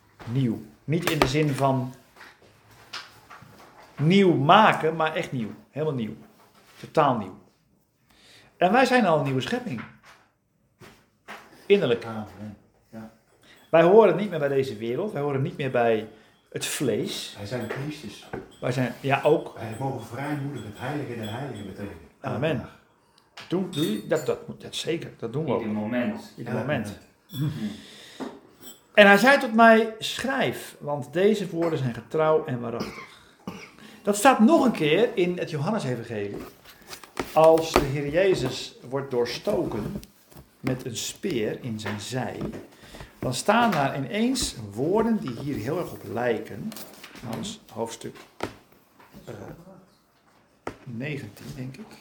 A: nieuw. Niet in de zin van nieuw maken, maar echt nieuw. Helemaal nieuw. Totaal nieuw. En wij zijn al een nieuwe schepping. Innerlijk.
F: Amen.
A: Wij horen niet meer bij deze wereld. Wij horen niet meer bij het vlees.
F: Wij zijn Christus.
A: Wij zijn, ja ook.
F: Wij mogen vrijmoedig het heilige der heiligen betreden.
A: Amen. Doe je dat zeker. Dat doen we ook.
D: Ieder moment.
A: Ieder moment. En hij zei tot mij, schrijf, want deze woorden zijn getrouw en waarachtig. Dat staat nog een keer in het Johannesevangelie. Als de Heer Jezus wordt doorstoken met een speer in zijn zij, dan staan daar ineens woorden die hier heel erg op lijken. Johannes hoofdstuk 19, denk ik.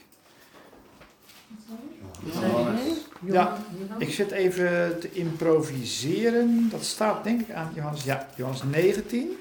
A: Ja, ik zit even te improviseren. Dat staat denk ik aan Johannes, ja, Johannes 19.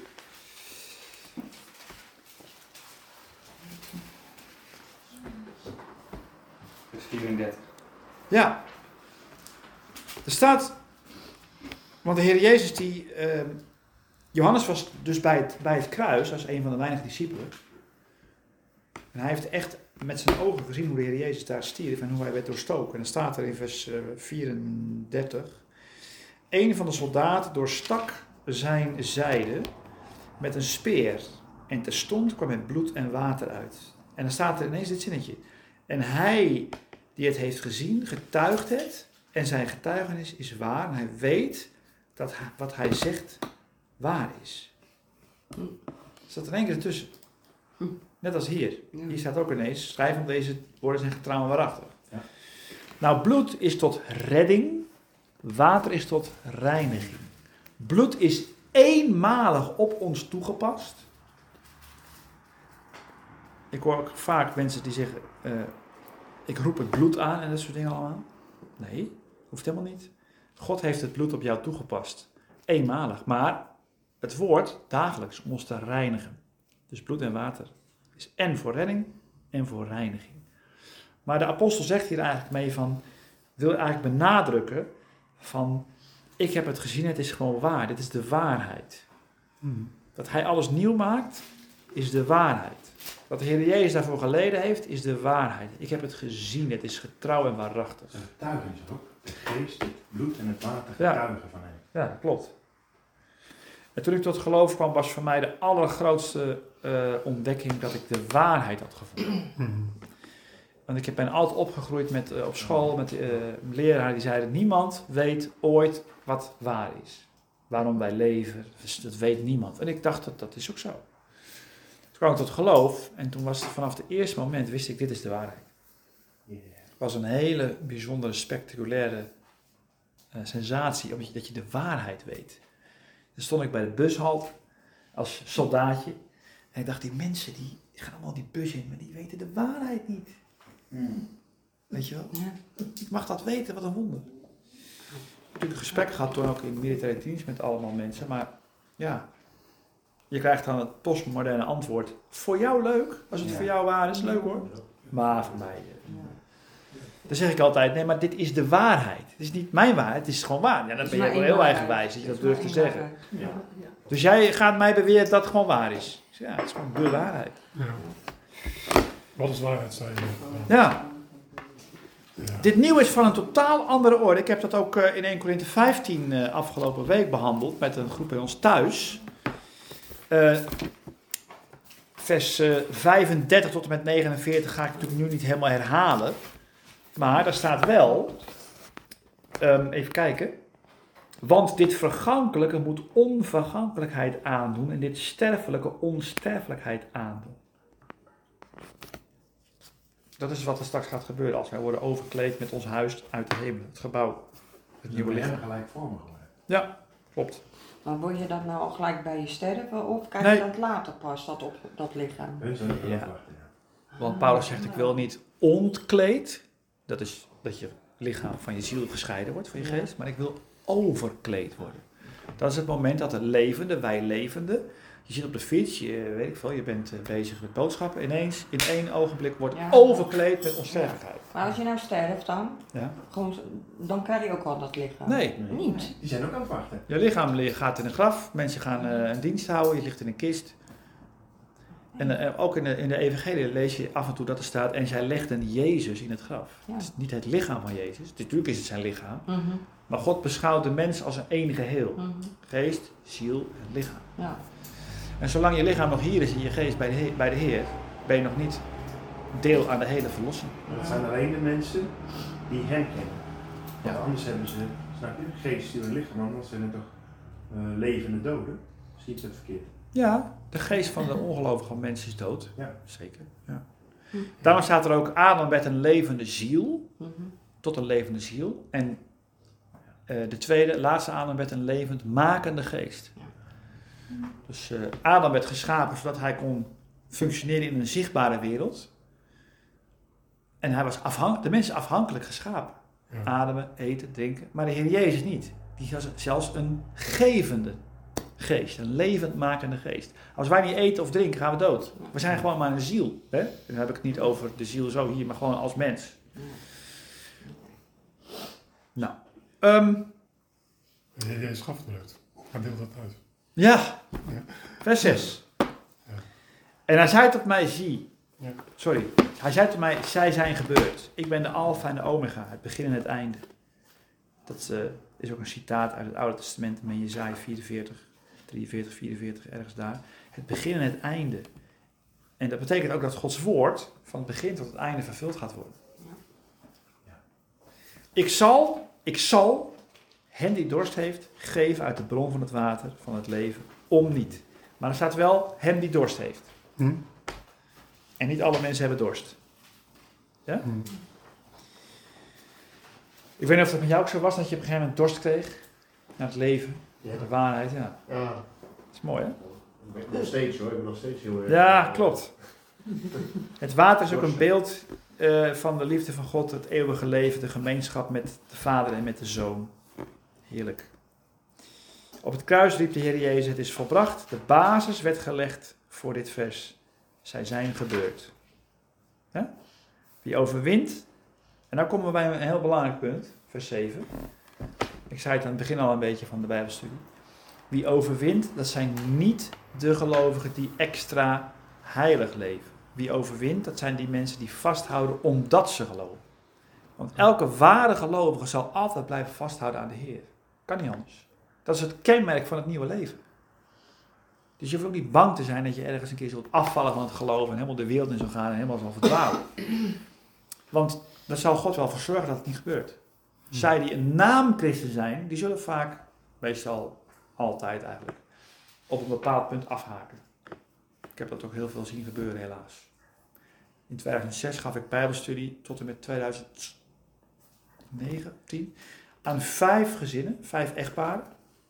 D: Vers 34.
A: Ja. Er staat, want de Heer Jezus Johannes was dus bij het kruis als een van de weinige discipelen. En hij heeft echt met zijn ogen gezien hoe de Heer Jezus daar stierf en hoe hij werd doorstoken. En dan staat er in vers 34. Een van de soldaten doorstak zijn zijde met een speer. En terstond kwam er bloed en water uit. En dan staat er ineens dit zinnetje. En hij die het heeft gezien, getuigt het. En zijn getuigenis is waar. En hij weet dat wat hij zegt waar is. Er staat er één keer ertussen. Net als hier. Hier staat ook ineens, schrijf om deze woorden zijn getrouw en waarachtig.
F: Ja.
A: Nou, bloed is tot redding, water is tot reiniging. Bloed is eenmalig op ons toegepast. Ik hoor ook vaak mensen die zeggen, ik roep het bloed aan en dat soort dingen allemaal. Nee, hoeft helemaal niet. God heeft het bloed op jou toegepast. Eenmalig, maar het woord dagelijks om ons te reinigen. Dus bloed en water is en voor redding en voor reiniging. Maar de apostel zegt hier eigenlijk mee van, wil eigenlijk benadrukken van, ik heb het gezien, het is gewoon waar, dit is de waarheid. Dat hij alles nieuw maakt, is de waarheid. Wat de Heer Jezus daarvoor geleden heeft, is de waarheid. Ik heb het gezien, het is getrouw en waarachtig.
F: Een getuigenis ook. De geest, het bloed en het water getuigen van hem.
A: Ja, klopt. En toen ik tot geloof kwam, was voor mij de allergrootste ontdekking dat ik de waarheid had gevonden. Want ik ben altijd opgegroeid met, op school met leraren die zeiden, niemand weet ooit wat waar is. Waarom wij leven, dus dat weet niemand. En ik dacht, dat is ook zo. Toen kwam ik tot geloof en toen was het vanaf het eerste moment, wist ik, dit is de waarheid. Het was een hele bijzondere, spectaculaire sensatie, omdat dat je de waarheid weet. Dan stond ik bij de bushalte als soldaatje. En ik dacht, die mensen die gaan allemaal die bus in, maar die weten de waarheid niet. Weet je wel?
C: Ja.
A: Ik mag dat weten, wat een wonder. Ik heb natuurlijk een gesprek gehad toen ook in de militaire dienst met allemaal mensen. Maar ja, je krijgt dan het postmoderne antwoord. Voor jou leuk, als het voor jou waar is, leuk hoor. Maar voor mij... Dan zeg ik altijd, nee, maar dit is de waarheid. Het is niet mijn waarheid, het is gewoon waar. Ja, dan ben je wel heel eigenwijs dat je dat durft te zeggen.
G: Ja.
A: Dus jij gaat mij beweren dat het gewoon waar is. Ik zeg, ja, het is gewoon de waarheid.
E: Ja. Wat is waarheid, zei je?
A: Ja.
E: Ja.
A: Dit nieuwe is van een totaal andere orde. Ik heb dat ook in 1 Korinthe 15 afgelopen week behandeld met een groep bij ons thuis. Vers 35 tot en met 49 ga ik natuurlijk nu niet helemaal herhalen. Maar daar staat wel, even kijken. Want dit vergankelijke moet onvergankelijkheid aandoen en dit sterfelijke onsterfelijkheid aandoen. Dat is wat er straks gaat gebeuren als wij worden overkleed met ons huis uit de hemel. Het gebouw, het nieuwe lichaam.
F: Gelijkvormig worden.
A: Ja, klopt.
C: Maar word je dat nou al gelijk bij je sterven of krijg
A: Nee.
C: je dat later pas, dat lichaam?
F: Hun zullen
A: Ja.
F: afwachten, ja.
A: Want Paulus zegt, ik wil niet ontkleed. Dat is dat je lichaam van je ziel gescheiden wordt, van je geest. Maar ik wil overkleed worden. Dat is het moment dat de levende, wij levende, je zit op de fiets, weet ik veel, je bent bezig met boodschappen. Ineens, in 1 ogenblik, wordt
C: Ja.
A: overkleed met onsterfelijkheid.
C: Maar als je nou sterft
A: Ja.
C: dan krijg je ook al dat lichaam.
A: Nee,
C: Niet.
F: Die zijn ook aan het wachten.
A: je lichaam gaat in een graf, mensen gaan een dienst houden, je ligt in een kist. En ook in de evangelie lees je af en toe dat er staat, en zij legden Jezus in het graf.
C: Ja.
A: Het is niet het lichaam van Jezus, natuurlijk is het zijn lichaam.
C: Mhm.
A: Maar God beschouwt de mens als een enige geheel.
C: Mhm.
A: Geest, ziel en lichaam.
C: Ja.
A: En zolang je lichaam nog hier is en je geest bij de Heer, ben je nog niet deel aan de hele verlossing.
F: Maar dat zijn alleen de mensen die hem kennen. Want
A: Ja.
F: anders hebben ze, snap je, geest, ziel en lichaam, anders zijn het toch levende doden. Zie ik dat verkeerd?
A: Ja, de geest van de ongelovige mens is dood.
F: Ja.
A: Zeker. Ja. Daarom staat er ook Adam werd een levende ziel,
C: Mhm.
A: tot een levende ziel. En de laatste Adam werd een levend makende geest. Dus Adam werd geschapen zodat hij kon functioneren in een zichtbare wereld. En hij was de mens is afhankelijk geschapen.
E: Ja.
A: Ademen, eten, drinken. Maar de Heer Jezus niet. Die was zelfs een gevende geest. Een levendmakende geest. Als wij niet eten of drinken, gaan we dood. We zijn gewoon maar een ziel. Hè? Dan heb ik het niet over de ziel zo hier, maar gewoon als mens. Nou.
E: Jij schaft het uit. Hij deelt dat uit.
A: Ja.
E: Ja.
A: Vers 6.
E: Ja.
A: En hij zei tot mij,
E: Ja.
A: Hij zei tot mij, zij zijn gebeurd. Ik ben de alfa en de omega, het begin en het einde. Dat is ook een citaat uit het Oude Testament, in Jesaja 43, 43, 44, ergens daar. Het begin en het einde. En dat betekent ook dat Gods woord van het begin tot het einde vervuld gaat worden.
F: Ja.
A: Ik zal hen die dorst heeft, geven uit de bron van het water, van het leven, om niet. Maar er staat wel, hem die dorst heeft.
E: Hm?
A: En niet alle mensen hebben dorst. Ja?
E: Hm.
A: Ik weet niet of dat met jou ook zo was, dat je op een gegeven moment dorst kreeg naar het leven,
B: Ja.
A: de waarheid. Ja,
B: Ja,
A: dat is mooi, hè?
B: ik ben nog steeds hoor, ik ben nog steeds heel erg.
A: Ja, klopt. Het water is ook een beeld van de liefde van God, het eeuwige leven, de gemeenschap met de Vader en met de Zoon. Heerlijk. Op het kruis riep de Heer Jezus, het is volbracht. De basis werd gelegd voor dit vers. Zij zijn gebeurd. Ja? Wie overwint. En nou komen we bij een heel belangrijk punt, vers 7. Ik zei het aan het begin al een beetje van de Bijbelstudie. Wie overwint, dat zijn niet de gelovigen die extra heilig leven. Wie overwint, dat zijn die mensen die vasthouden omdat ze geloven. Want elke ware gelovige zal altijd blijven vasthouden aan de Heer. Kan niet anders. Dat is het kenmerk van het nieuwe leven. Dus je hoeft ook niet bang te zijn dat je ergens een keer zult afvallen van het geloven en helemaal de wereld in zal gaan en helemaal zal verdwalen. Want daar zal God wel voor zorgen dat het niet gebeurt. Zij die een naamchristen zijn, die zullen vaak, meestal altijd eigenlijk, op een bepaald punt afhaken. Ik heb dat ook heel veel zien gebeuren helaas. In 2006 gaf ik bijbelstudie tot en met 2009, 10, aan 5 gezinnen, 5 echtparen.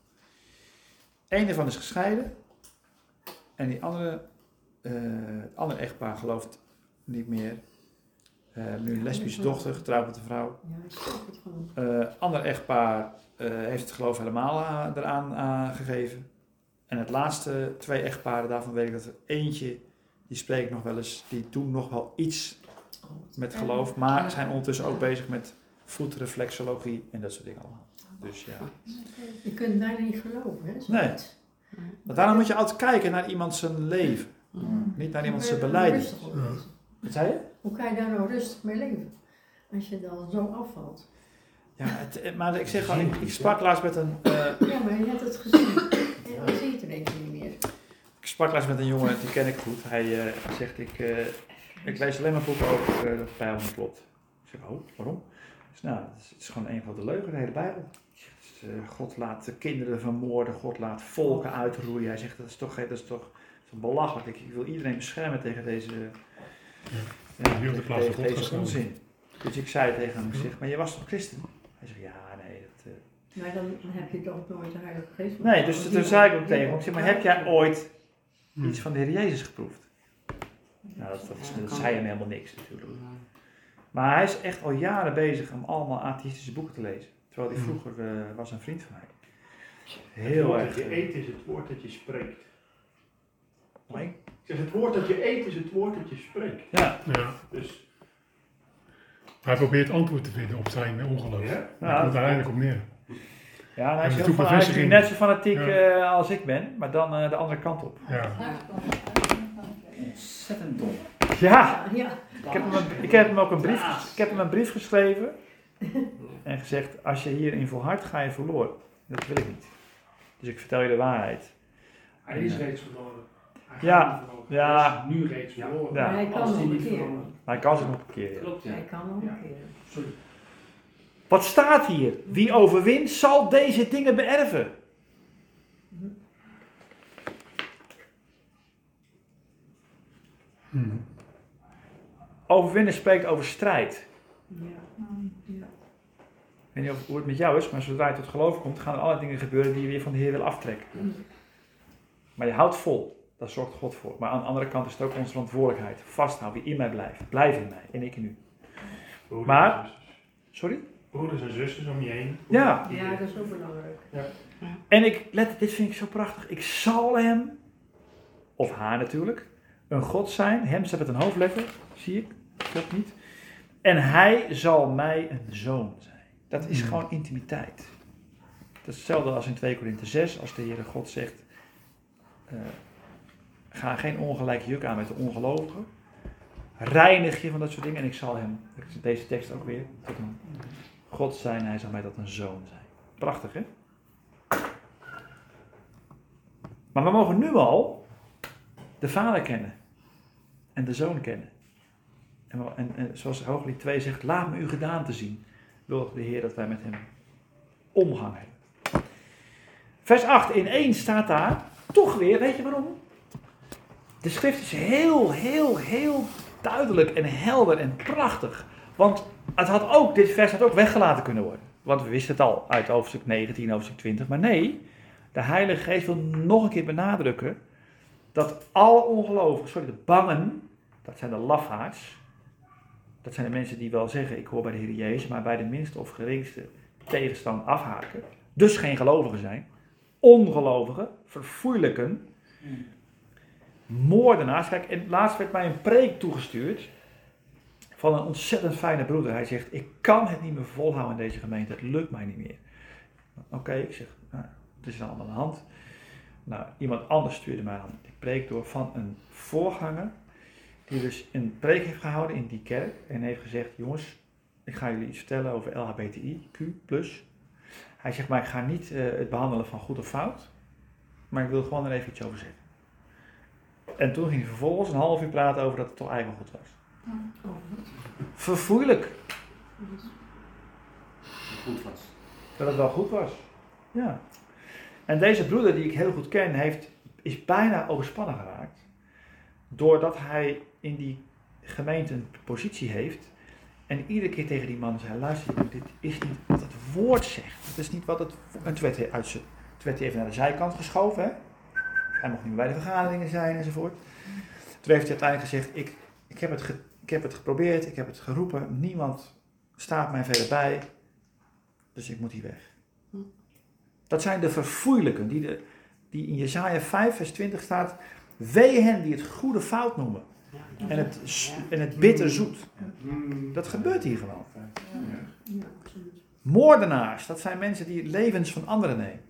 A: Eén daarvan is gescheiden. En die andere, het andere echtpaar gelooft niet meer. Nu een lesbische dochter, getrouwd met een vrouw.
H: Ja, ik snap het gewoon.
A: Ander echtpaar heeft het geloof helemaal eraan gegeven. En het laatste 2 echtparen, daarvan weet ik dat er eentje, die spreekt nog wel eens, die doen nog wel iets met geloof. Maar zijn ondertussen ook bezig met voetreflexologie en dat soort dingen allemaal. Dus ja.
H: Je kunt bijna niet geloven, hè?
A: Nee.
H: Zoiets.
A: Want daarom moet je altijd kijken naar iemand zijn leven. Niet naar iemand zijn belijdenis. Wat zei je?
H: Hoe kan je daar nou rustig mee leven? Als je dan zo afvalt.
A: Ja, maar ik zeg al, ik sprak laatst met een...
H: Ja, maar je hebt het gezien. En dan zie je het ineens niet meer.
A: Ik sprak laatst met een jongen, die ken ik goed. Hij zegt, ik lees alleen maar boeken over dat de Bijbel niet klopt. Ik zeg, oh, waarom? Dus, nou, het is gewoon een van de leugen, de hele Bijbel. Dus, God laat de kinderen vermoorden, God laat volken uitroeien. Hij zegt, dat is toch belachelijk. Ik wil iedereen beschermen tegen deze onzin. Dus ik zei tegen hem, ik zeg, maar je was toch christen? Hij zegt, ja, nee.
H: Maar dan heb je toch nooit de Heilige Geest.
A: Nee, dus toen zei ik ook tegen hem, ik zeg, maar heb jij ooit iets van de Heer Jezus geproefd? Nou, dat zei hem helemaal niks natuurlijk. Maar hij is echt al jaren bezig om allemaal atheïstische boeken te lezen. Terwijl hij vroeger was een vriend van mij. Heel erg.
F: Het woord dat je eet is het woord dat je spreekt.
A: Nee?
F: Ik zeg, het woord dat je eet is het woord dat je spreekt.
A: Ja.
E: Ja.
F: Dus,
E: Hij probeert antwoord te vinden op zijn ongeloof.
F: ja.
E: Daar komt uiteindelijk op neer.
A: Ja, hij
E: En
A: is,
E: de
A: hij is
E: toebevestiging.
A: net zo fanatiek als ik ben, maar dan de andere kant op.
E: Ja.
D: ontzettend dom.
A: Ja,
H: Ja.
A: ik heb hem een brief geschreven en gezegd, als je hierin volhardt, ga je verloren. Dat wil ik niet. Dus ik vertel je de waarheid.
G: Hij is reeds verloren. Hij
A: Ja,
G: gaat niet verloren.
A: ja.
G: Hij is nu reeds verloren.
A: Ja.
H: Maar hij kan
G: Als
H: nog
G: hij
H: een
G: niet
H: keer.
G: verloren.
A: Maar ik kan ze nog een keer. Ja.
D: Klopt, ja.
H: Hij kan nog
G: Ja.
H: een keer.
G: Sorry.
A: Wat staat hier? Wie overwint, zal deze dingen beërven. Overwinnen spreekt over strijd.
H: Ja. Ja.
A: Ik weet niet hoe het met jou is, maar zodra je tot geloof komt, gaan er allerlei dingen gebeuren die je weer van de Heer wil aftrekken. Maar je houdt vol, daar zorgt God voor. Maar aan de andere kant is het ook onze verantwoordelijkheid. Vasthouden, wie in mij blijft. Blijf in mij en ik in u.
F: Broeders
A: Maar-
F: en zusters.
A: Sorry?
F: Broeders en zusters om je heen.
A: Ja.
H: Ja, dat is ook belangrijk.
A: En dit vind ik zo prachtig. Ik zal hem, of haar natuurlijk, een God zijn. Hem staat met een hoofdletter, zie ik, dat niet. En hij zal mij een zoon zijn. Dat is gewoon intimiteit. Dat is hetzelfde als in 2 Korinthe 6, als de Heere God zegt, ga geen ongelijk juk aan met de ongelovigen. Reinig je van dat soort dingen en ik zal hem, deze tekst ook weer, tot een God zijn, hij zal mij tot een zoon zijn. Prachtig, hè? Maar we mogen nu al de Vader kennen en de Zoon kennen. En zoals Hooglied 2 zegt, laat me uw gedaante zien. Wil de Heer dat wij met hem omgang hebben. Vers 8 in 1 staat daar, toch weer, weet je waarom? De schrift is heel duidelijk en helder en prachtig. Want dit vers had ook weggelaten kunnen worden. Want we wisten het al uit hoofdstuk 19, hoofdstuk 20. Maar nee, de Heilige Geest wil nog een keer benadrukken dat alle ongelovigen, de bangen, dat zijn de lafaards. Dat zijn de mensen die wel zeggen, ik hoor bij de Heer Jezus, maar bij de minste of geringste tegenstand afhaken. Dus geen gelovigen zijn. Ongelovigen, verfoeilijken, moordenaars. Kijk, en laatst werd mij een preek toegestuurd van een ontzettend fijne broeder. Hij zegt, ik kan het niet meer volhouden in deze gemeente, het lukt mij niet meer. Oké, ik zeg, nou, het is allemaal aan de hand. Nou, iemand anders stuurde mij dan die preek door van een voorganger, die dus een preek heeft gehouden in die kerk en heeft gezegd, jongens, ik ga jullie iets vertellen over LHBTIQ+. Hij zegt, maar ik ga niet het behandelen van goed of fout, maar ik wil gewoon er even iets over zeggen. En toen ging hij vervolgens een half uur praten over dat het toch eigenlijk wel goed was. Verfoeilijk.
D: Goed was.
A: Dat het wel goed was. Ja. En deze broeder die ik heel goed ken, is bijna overspannen geraakt. Doordat hij in die gemeente een positie heeft. En iedere keer tegen die man zei, luister, dit is niet wat het woord zegt. Het is niet wat het... En toen werd hij even naar de zijkant geschoven. Hè? Hij mocht niet meer bij de vergaderingen zijn enzovoort. Toen heeft hij uiteindelijk gezegd, ik heb het geprobeerd, ik heb het geroepen. Niemand staat mij verder bij. Dus ik moet hier weg. Dat zijn de verfoeilijken die in Jesaja 5 vers 20 staat. Wee hen die het goede fout noemen. En het bitter zoet. Dat gebeurt hier gewoon.
H: Ja, absoluut.
A: Moordenaars, dat zijn mensen die levens van anderen nemen.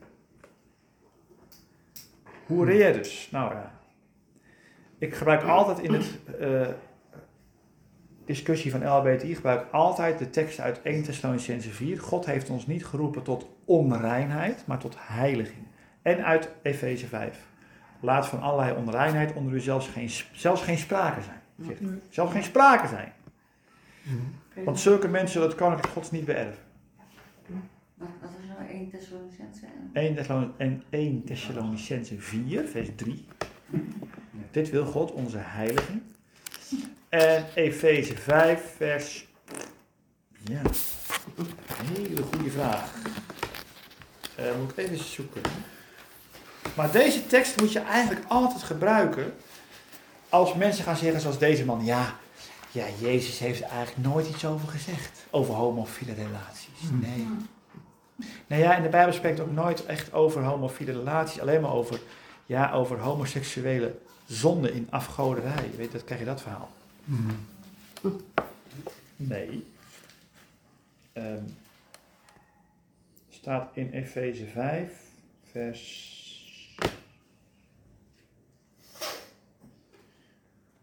A: Hoereerders, nou ja. Ik gebruik altijd in het discussie van LHBTI, gebruik altijd de tekst uit 1 Thessalonicenzen 4. God heeft ons niet geroepen tot onreinheid, maar tot heiliging. En uit Efeze 5. Laat van allerlei onreinheid onder u zelfs geen sprake zijn. Zegt hij. Zelfs geen sprake zijn. Want zulke mensen zullen het koninkrijk Gods niet beërven.
I: Wat is nou 1 Thessalonicenzen?
A: 1 Thessalonicenzen 4, vers 3. Dit wil God, onze heiliging. En Efeze 5, vers... Ja, hele goede vraag. Moet ik even zoeken. Maar deze tekst moet je eigenlijk altijd gebruiken als mensen gaan zeggen zoals deze man. Ja, Jezus heeft er eigenlijk nooit iets over gezegd. Over homofiele relaties. Nee. Nou ja, en de Bijbel spreekt ook nooit echt over homofiele relaties. Alleen maar over homoseksuele zonde in afgoderij. Weet je, krijg je dat verhaal. Nee. Staat in Efeze 5, vers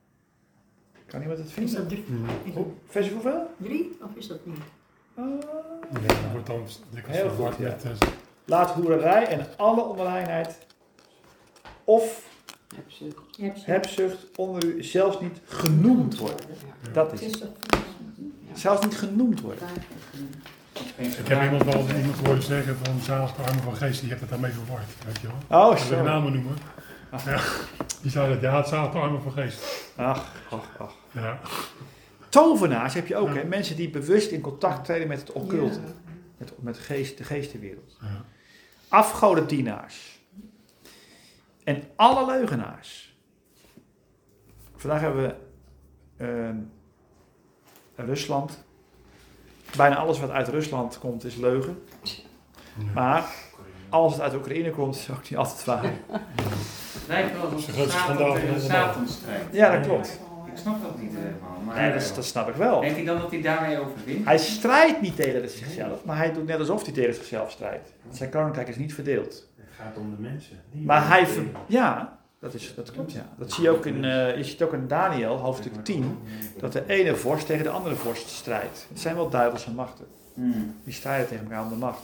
A: Kan iemand het
H: Is
A: vinden?
H: dat 3?
A: Vers hoeveel?
H: 3 of is dat niet?
E: Nee, dat wordt dan dikwijls
A: Heel
E: verward
A: goed, ja.
E: met...
A: Laat hoererij en alle onreinheid of hebzucht onder u zelfs niet genoemd worden. Dat is het. Zelfs niet genoemd worden.
E: Ik heb iemand horen zeggen van zalig de armen van geest, die heeft het daarmee verward, weet je wel.
A: Oh,
E: Als we de
A: zo.
E: namen noemen. Ja, die zei dat, ja, het zalig de armen van geest.
A: Ach.
E: Ja.
A: Tovenaars heb je ook, hè? Mensen die bewust in contact treden met het occulte. Met de geestenwereld.
E: Ja.
A: Afgodendienaars. En alle leugenaars. Vandaag hebben we Rusland. Bijna alles wat uit Rusland komt is leugen. Maar alles wat uit Oekraïne komt is ook niet altijd waar.
D: Het lijkt wel alsof
E: Ze
D: het
E: gaan
D: Satan
E: schandaal
D: tegen de
E: van
D: Satan strijdt.
A: Ja, dat klopt.
D: Ik snap dat niet helemaal. Maar
A: Nee, dat snap ik wel.
D: denkt hij dan dat hij daarmee overwint?
A: Hij strijdt niet tegen zichzelf, maar hij doet net alsof hij tegen zichzelf strijdt. Zijn koninkrijk is niet verdeeld.
F: Het gaat om de mensen.
A: Maar dat klopt, ja. Dat zie je ook je ziet ook in Daniel, hoofdstuk 10, dat de ene vorst tegen de andere vorst strijdt. Het zijn wel duivelse machten. Die strijden tegen elkaar om de macht.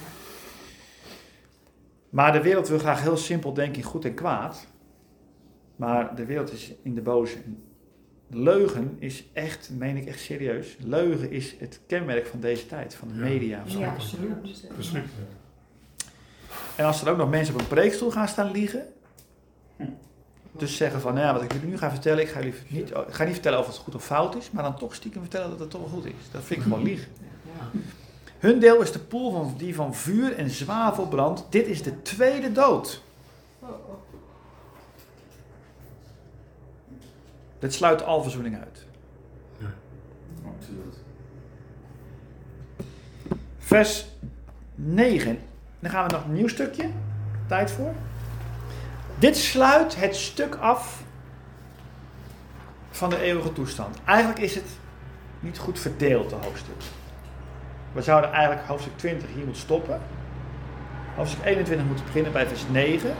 A: Maar de wereld wil graag heel simpel denken in goed en kwaad. Maar de wereld is in de boze. Leugen is echt, meen ik echt serieus, leugen is het kenmerk van deze tijd, van de media.
H: Ja, absoluut.
E: Verschrikkelijk.
A: En als er ook nog mensen op een preekstoel gaan staan liegen, dus zeggen van, nou ja, wat ik jullie nu ga vertellen, ik ga niet vertellen of het goed of fout is, maar dan toch stiekem vertellen dat het toch wel goed is. Dat vind ik gewoon liegen. Hun deel is de poel die van vuur en zwavel brandt. Dit is de tweede dood. Dit sluit al verzoening uit.
D: Absoluut.
A: Vers 9. Dan gaan we nog een nieuw stukje. Tijd voor. Dit sluit het stuk af van de eeuwige toestand. Eigenlijk is het niet goed verdeeld, de hoofdstuk. We zouden eigenlijk hoofdstuk 20 hier moeten stoppen. Hoofdstuk 21 moeten beginnen bij vers 9.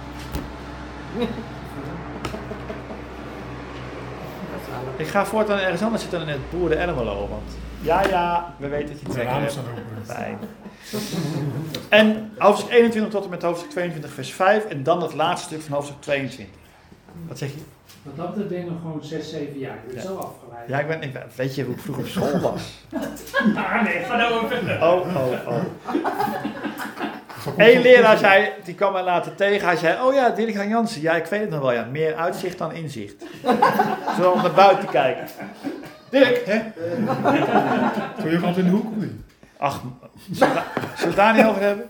A: Ik ga voortaan ergens anders zitten dan in het Boeren Ermelo, want ja, we weten dat je
E: De
A: trek
E: ramen
A: hebt.
E: staan open.
A: Fijn. En hoofdstuk 21 tot en met hoofdstuk 22 vers 5 en dan het laatste stuk van hoofdstuk 22. Wat zeg je?
G: Want dat ben ik nog gewoon 6, 7 jaar. Ik ben zo afgeleid.
A: Ja, weet je hoe ik vroeger op school was?
G: Nee, ga nou even.
A: Oh. Eén leraar die kwam mij later tegen. Hij zei, oh ja, Dirk Jan Jansen. Ja, ik weet het nog wel, ja. Meer uitzicht dan inzicht. Zo om naar buiten kijken. Dirk, hè?
E: Toen je altijd in de hoek of niet?
A: Ach, zullen we het daar niet over hebben?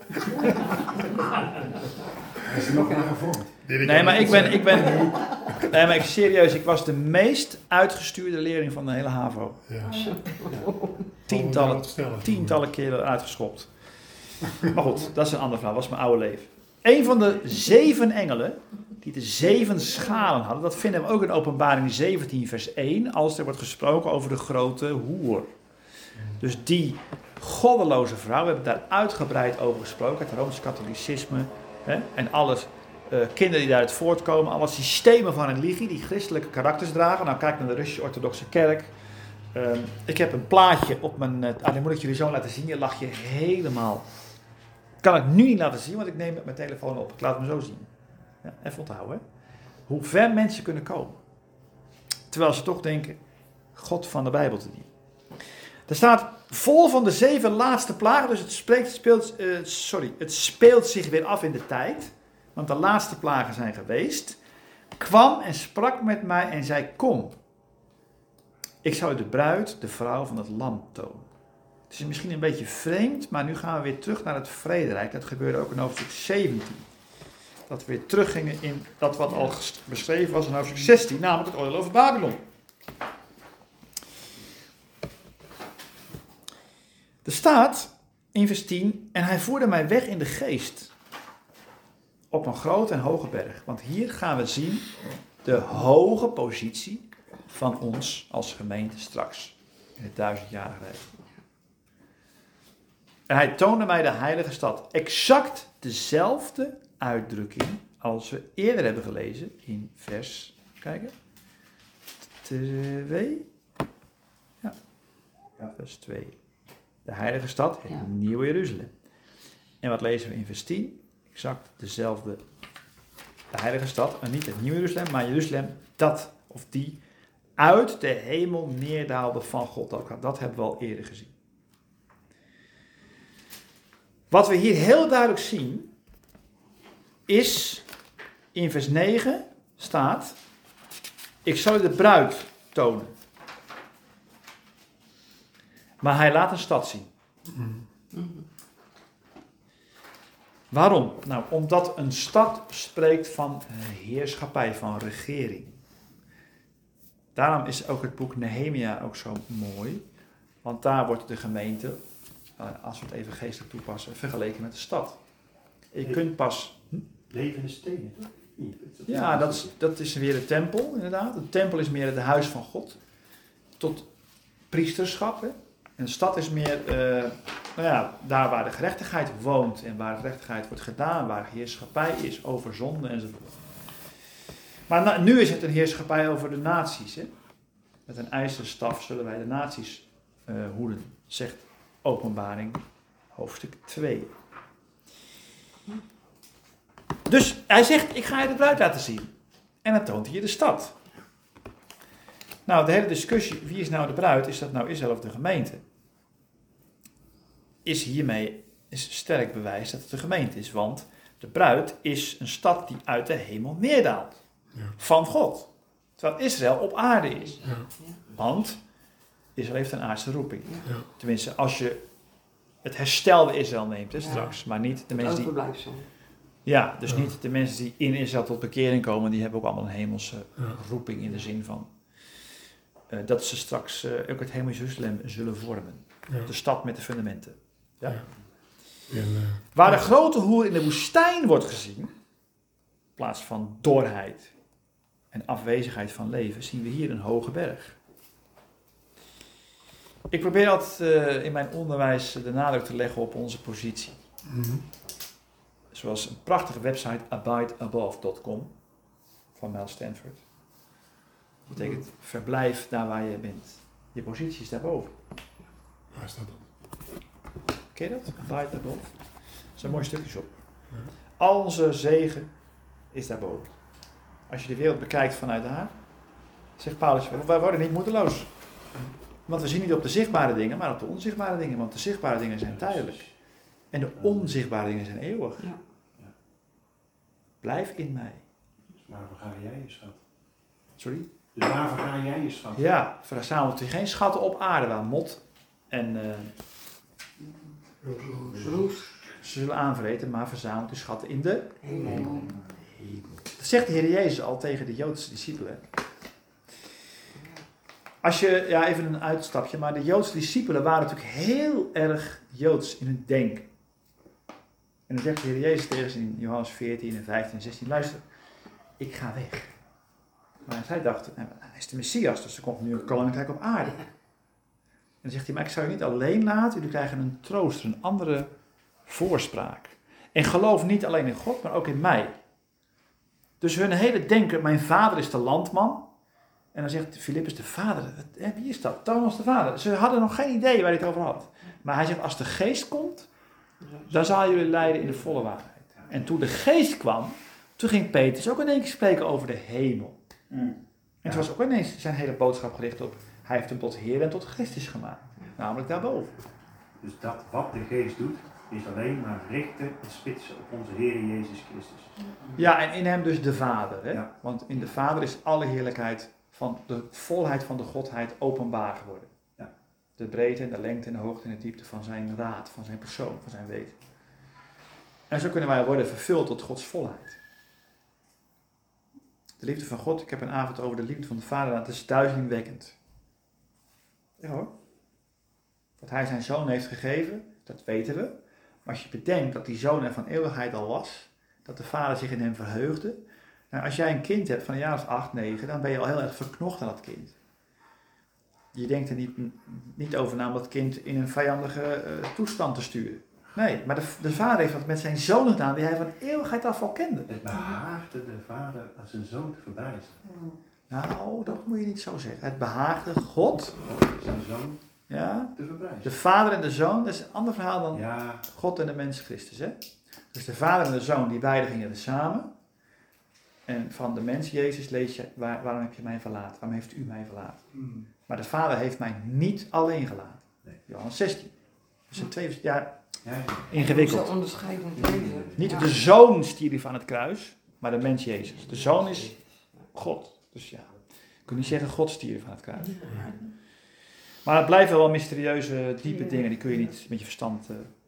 F: Hij is er nog naar gevormd.
A: Nee, maar serieus, ik was de meest uitgestuurde leerling van de hele HAVO.
E: Ja.
A: Tientallen keren uitgeschopt. Maar goed, dat is een ander verhaal, dat was mijn oude leven. Een van de 7 engelen, die de 7 schalen hadden, dat vinden we ook in Openbaring 17 vers 1, als er wordt gesproken over de grote hoer. Dus die goddeloze vrouw, we hebben daar uitgebreid over gesproken, het Rooms katholicisme, hè, en alles, kinderen die daaruit voortkomen, alle systemen van religie die christelijke karakters dragen. Nou, kijk naar de Russisch-Orthodoxe Kerk. Ik heb een plaatje op mijn... die moet ik jullie zo laten zien. Je lach je helemaal... Kan ik nu niet laten zien, want ik neem met mijn telefoon op. Ik laat hem zo zien. Ja, even onthouden. Hè? Hoe ver mensen kunnen komen. Terwijl ze toch denken... God van de Bijbel te dienen. Er staat vol van de 7 laatste plagen. Dus het speelt zich weer af in de tijd. Want de laatste plagen zijn geweest. Kwam en sprak met mij en zei, kom. Ik zou u de bruid, de vrouw van het lam tonen. Het is misschien een beetje vreemd, maar nu gaan we weer terug naar het vrederijk. Dat gebeurde ook in hoofdstuk 17. Dat we weer teruggingen in dat wat al beschreven was in hoofdstuk 16, namelijk het oordeel over Babylon. Er staat in vers 10, en hij voerde mij weg in de geest. Op een grote en hoge berg. Want hier gaan we zien de hoge positie van ons als gemeente straks. In het 1000-jarige rijk. En hij toonde mij de heilige stad. Exact dezelfde uitdrukking als we eerder hebben gelezen in vers 2. Ja, vers 2. De heilige stad, het nieuwe Jeruzalem. En wat lezen we in vers 10? Exact dezelfde. De heilige stad, en niet het nieuwe Jeruzalem, maar Jeruzalem, dat of die uit de hemel neerdaalde van God. Dat hebben we al eerder gezien. Wat we hier heel duidelijk zien, is in vers 9 staat, ik zal u de bruid tonen. Maar hij laat een stad zien. Waarom? Nou, omdat een stad spreekt van heerschappij, van regering. Daarom is ook het boek Nehemia ook zo mooi. Want daar wordt de gemeente, als we het even geestelijk toepassen, vergeleken met de stad. Je kunt pas...
F: Levende stenen, toch?
A: Ja, dat is weer de tempel, inderdaad. De tempel is meer het huis van God. Tot priesterschap. Hè? En de stad is meer, daar waar de gerechtigheid woont en waar gerechtigheid wordt gedaan, waar heerschappij is over zonde enzovoort. Maar nu is het een heerschappij over de naties. Hè? Met een ijzeren staf zullen wij de naties hoeden, zegt Openbaring hoofdstuk 2. Dus hij zegt, ik ga je de bruid laten zien. En dan toont hij je de stad. Nou, de hele discussie, wie is nou de bruid? Is dat nou Israël of de gemeente? Hiermee is sterk bewijs dat het de gemeente is. Want de bruid is een stad die uit de hemel neerdaalt. Ja. Van God. Terwijl Israël op aarde is. Ja. Want Israël heeft een aardse roeping. Ja. Tenminste, als je het herstelde Israël neemt straks. Maar niet de mensen die... Ja, dus niet de mensen die in Israël tot bekering komen. Die hebben ook allemaal een hemelse roeping in de zin van... dat ze straks ook het hemel Jeruzalem zullen vormen. Ja. De stad met de fundamenten. Ja. Ja. En, waar de grote hoer in de woestijn wordt gezien, in plaats van dorheid en afwezigheid van leven, zien we hier een hoge berg. Ik probeer altijd in mijn onderwijs de nadruk te leggen op onze positie. Mm-hmm. Zoals een prachtige website, abideabove.com, van Mel Stanford. Dat betekent, verblijf daar waar je bent. Je positie is daarboven.
E: Waar staat dat?
A: Ken je dat? Abide above. Er zijn mooie stukjes op. Ja. Al onze zegen is daarboven. Als je de wereld bekijkt vanuit daar, zegt Paulus, wij worden niet moedeloos. Want we zien niet op de zichtbare dingen, maar op de onzichtbare dingen. Want de zichtbare dingen zijn tijdelijk. En de onzichtbare dingen zijn eeuwig. Ja. Blijf in mij.
F: Dus waarvoor ga jij je schat?
A: Sorry?
F: Dus waarvoor ga jij je schat?
A: Ja, verzamelt u geen schatten op aarde waar mot en roes zullen aanvreten, maar verzamelt u schatten in de hemel. Dat zegt de Heer Jezus al tegen de Joodse discipelen. Als je, even een uitstapje, maar de Joodse discipelen waren natuurlijk heel erg Joods in hun denken. En dan zegt de Heer Jezus tegen ze in Johannes 14 en 15 en 16, luister, ik ga weg. Maar zij dachten, hij is de Messias, dus er komt nu een koninkrijk op aarde. En dan zegt hij, maar ik zou je niet alleen laten, jullie krijgen een trooster, een andere voorspraak. En geloof niet alleen in God, maar ook in mij. Dus hun hele denken, mijn vader is de landman. En dan zegt Filippus, de vader, wie is dat? Toon ons de vader. Ze hadden nog geen idee waar hij het over had. Maar hij zegt, als de geest komt, dan zal jullie leiden in de volle waarheid. En toen de geest kwam, toen ging Petrus ook in één keer spreken over de hemel. En toen was ook ineens zijn hele boodschap gericht op, hij heeft hem tot Heer en tot Christus gemaakt. Namelijk daarboven.
F: Dus dat wat de geest doet, is alleen maar richten en spitsen op onze Heer Jezus Christus.
A: Ja, en in hem dus de Vader. Hè? Ja. Want in de Vader is alle heerlijkheid van de volheid van de Godheid openbaar geworden. Ja. De breedte en de lengte en de hoogte en de diepte van zijn raad, van zijn persoon, van zijn weten. En zo kunnen wij worden vervuld tot Gods volheid. De liefde van God, ik heb een avond over de liefde van de Vader, dat is duizelingwekkend. Ja hoor. Wat hij zijn zoon heeft gegeven, dat weten we. Maar als je bedenkt dat die zoon er van eeuwigheid al was, dat de Vader zich in hem verheugde. Nou, als jij een kind hebt van een jaar of 8, 9, dan ben je al heel erg verknocht aan dat kind. Je denkt er niet over na om dat kind in een vijandige toestand te sturen. Nee, maar de Vader heeft dat met zijn zoon gedaan, die hij van eeuwigheid af al kende.
F: Het behaagde de Vader als zijn zoon te verbijsteren.
A: Nou, dat moet je niet zo zeggen. Het behaagde God.
F: Zijn zoon
A: Ja.
F: te verbrijzen.
A: De vader en de zoon, dat is een ander verhaal dan
F: Ja,
A: God en de mens Christus. Hè? Dus de vader en de zoon, die beiden gingen er samen. En van de mens Jezus lees je, waarom heb je mij verlaten? Waarom heeft u mij verlaten? Maar de vader heeft mij niet alleen gelaten.
F: Nee.
A: Johannes 16. Dat zijn twee
F: ja.
A: ingewikkeld.
C: Zo onderscheidend leven.
A: Niet de zoon stierf aan het kruis, maar de mens Jezus. De zoon is God. Dus ja, je kunt niet zeggen God stierf aan het kruis. Maar het blijven wel mysterieuze, diepe dingen. Die kun je niet met je verstand...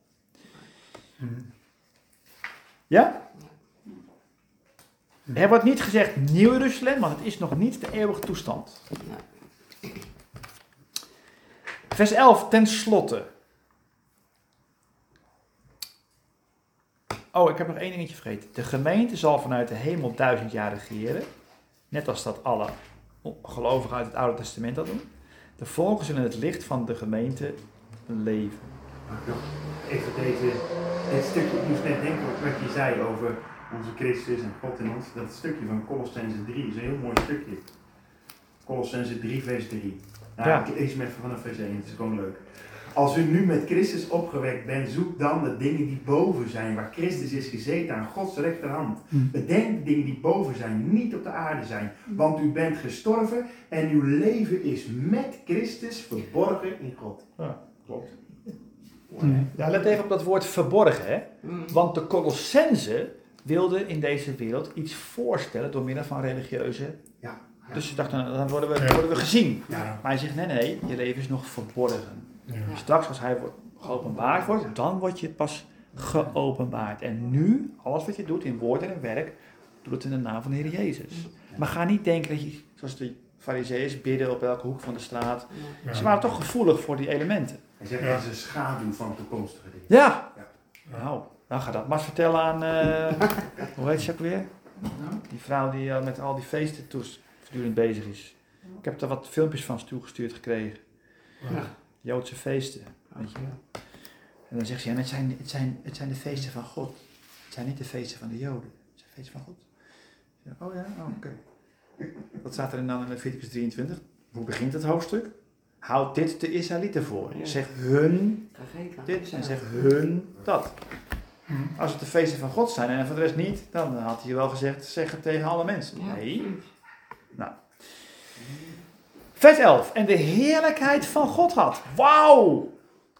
A: Ja? Er wordt niet gezegd Nieuw Jeruzalem, want het is nog niet de eeuwige toestand. Vers 11, ten slotte. Oh, ik heb nog één dingetje vergeten. De gemeente zal vanuit de hemel 1000 jaar regeren. Net als dat alle gelovigen uit het Oude Testament dat doen. De volken zullen in het licht van de gemeente leven.
F: Mag ik nog even dit stukje, ik moest net denken op wat je zei over onze Christus en God in ons. Dat stukje van Colossense 3 is een heel mooi stukje. Colossense 3 vers 3. Nou,
A: Ja.
F: ik lees hem even vanaf vers 1, het is gewoon leuk. Als u nu met Christus opgewekt bent, zoek dan de dingen die boven zijn, waar Christus is gezeten aan Gods rechterhand. Bedenk de dingen die boven zijn, niet op de aarde zijn. Want u bent gestorven en uw leven is met Christus verborgen in God.
A: Ja.
F: Klopt.
A: Ja, let even op dat woord verborgen, hè? Want de Colossenzen wilden in deze wereld iets voorstellen door middel van religieuze...
F: Ja.
A: Dus ze dachten, nou, dan worden we gezien.
F: Ja.
A: Maar hij zegt, nee, je leven is nog verborgen.
E: Ja.
A: Straks als hij geopenbaard wordt, dan word je pas geopenbaard. En nu, alles wat je doet in woord en in werk, doe het in de naam van de Heer Jezus. Maar ga niet denken dat je, zoals de Farizeeërs, bidden op elke hoek van de straat.
E: Ja.
A: Ze waren toch gevoelig voor die elementen.
F: Hij zegt,
E: Ja.
F: het is een schaduw van toekomstige dingen.
A: Ja!
F: Ja.
A: Nou ga dat maar vertellen aan, hoe heet ze ook weer? Die vrouw die met al die feesten voortdurend bezig is. Ik heb er wat filmpjes van toegestuurd gekregen.
E: Ja.
A: Joodse feesten, weet je wel. En dan zegt ze, ja, het zijn de feesten van God. Het zijn niet de feesten van de Joden. Het zijn feesten van God. Ja, oh ja, oké. Wat staat er dan in Leviticus 23? Hoe begint het hoofdstuk? Houd dit de Israëlieten voor. Zeg hun dit en zeg hun dat. Als het de feesten van God zijn en voor de rest niet, dan had hij wel gezegd, zeg het tegen alle mensen. Nee. Nou. Vers 11. En de heerlijkheid van God had. Wauw!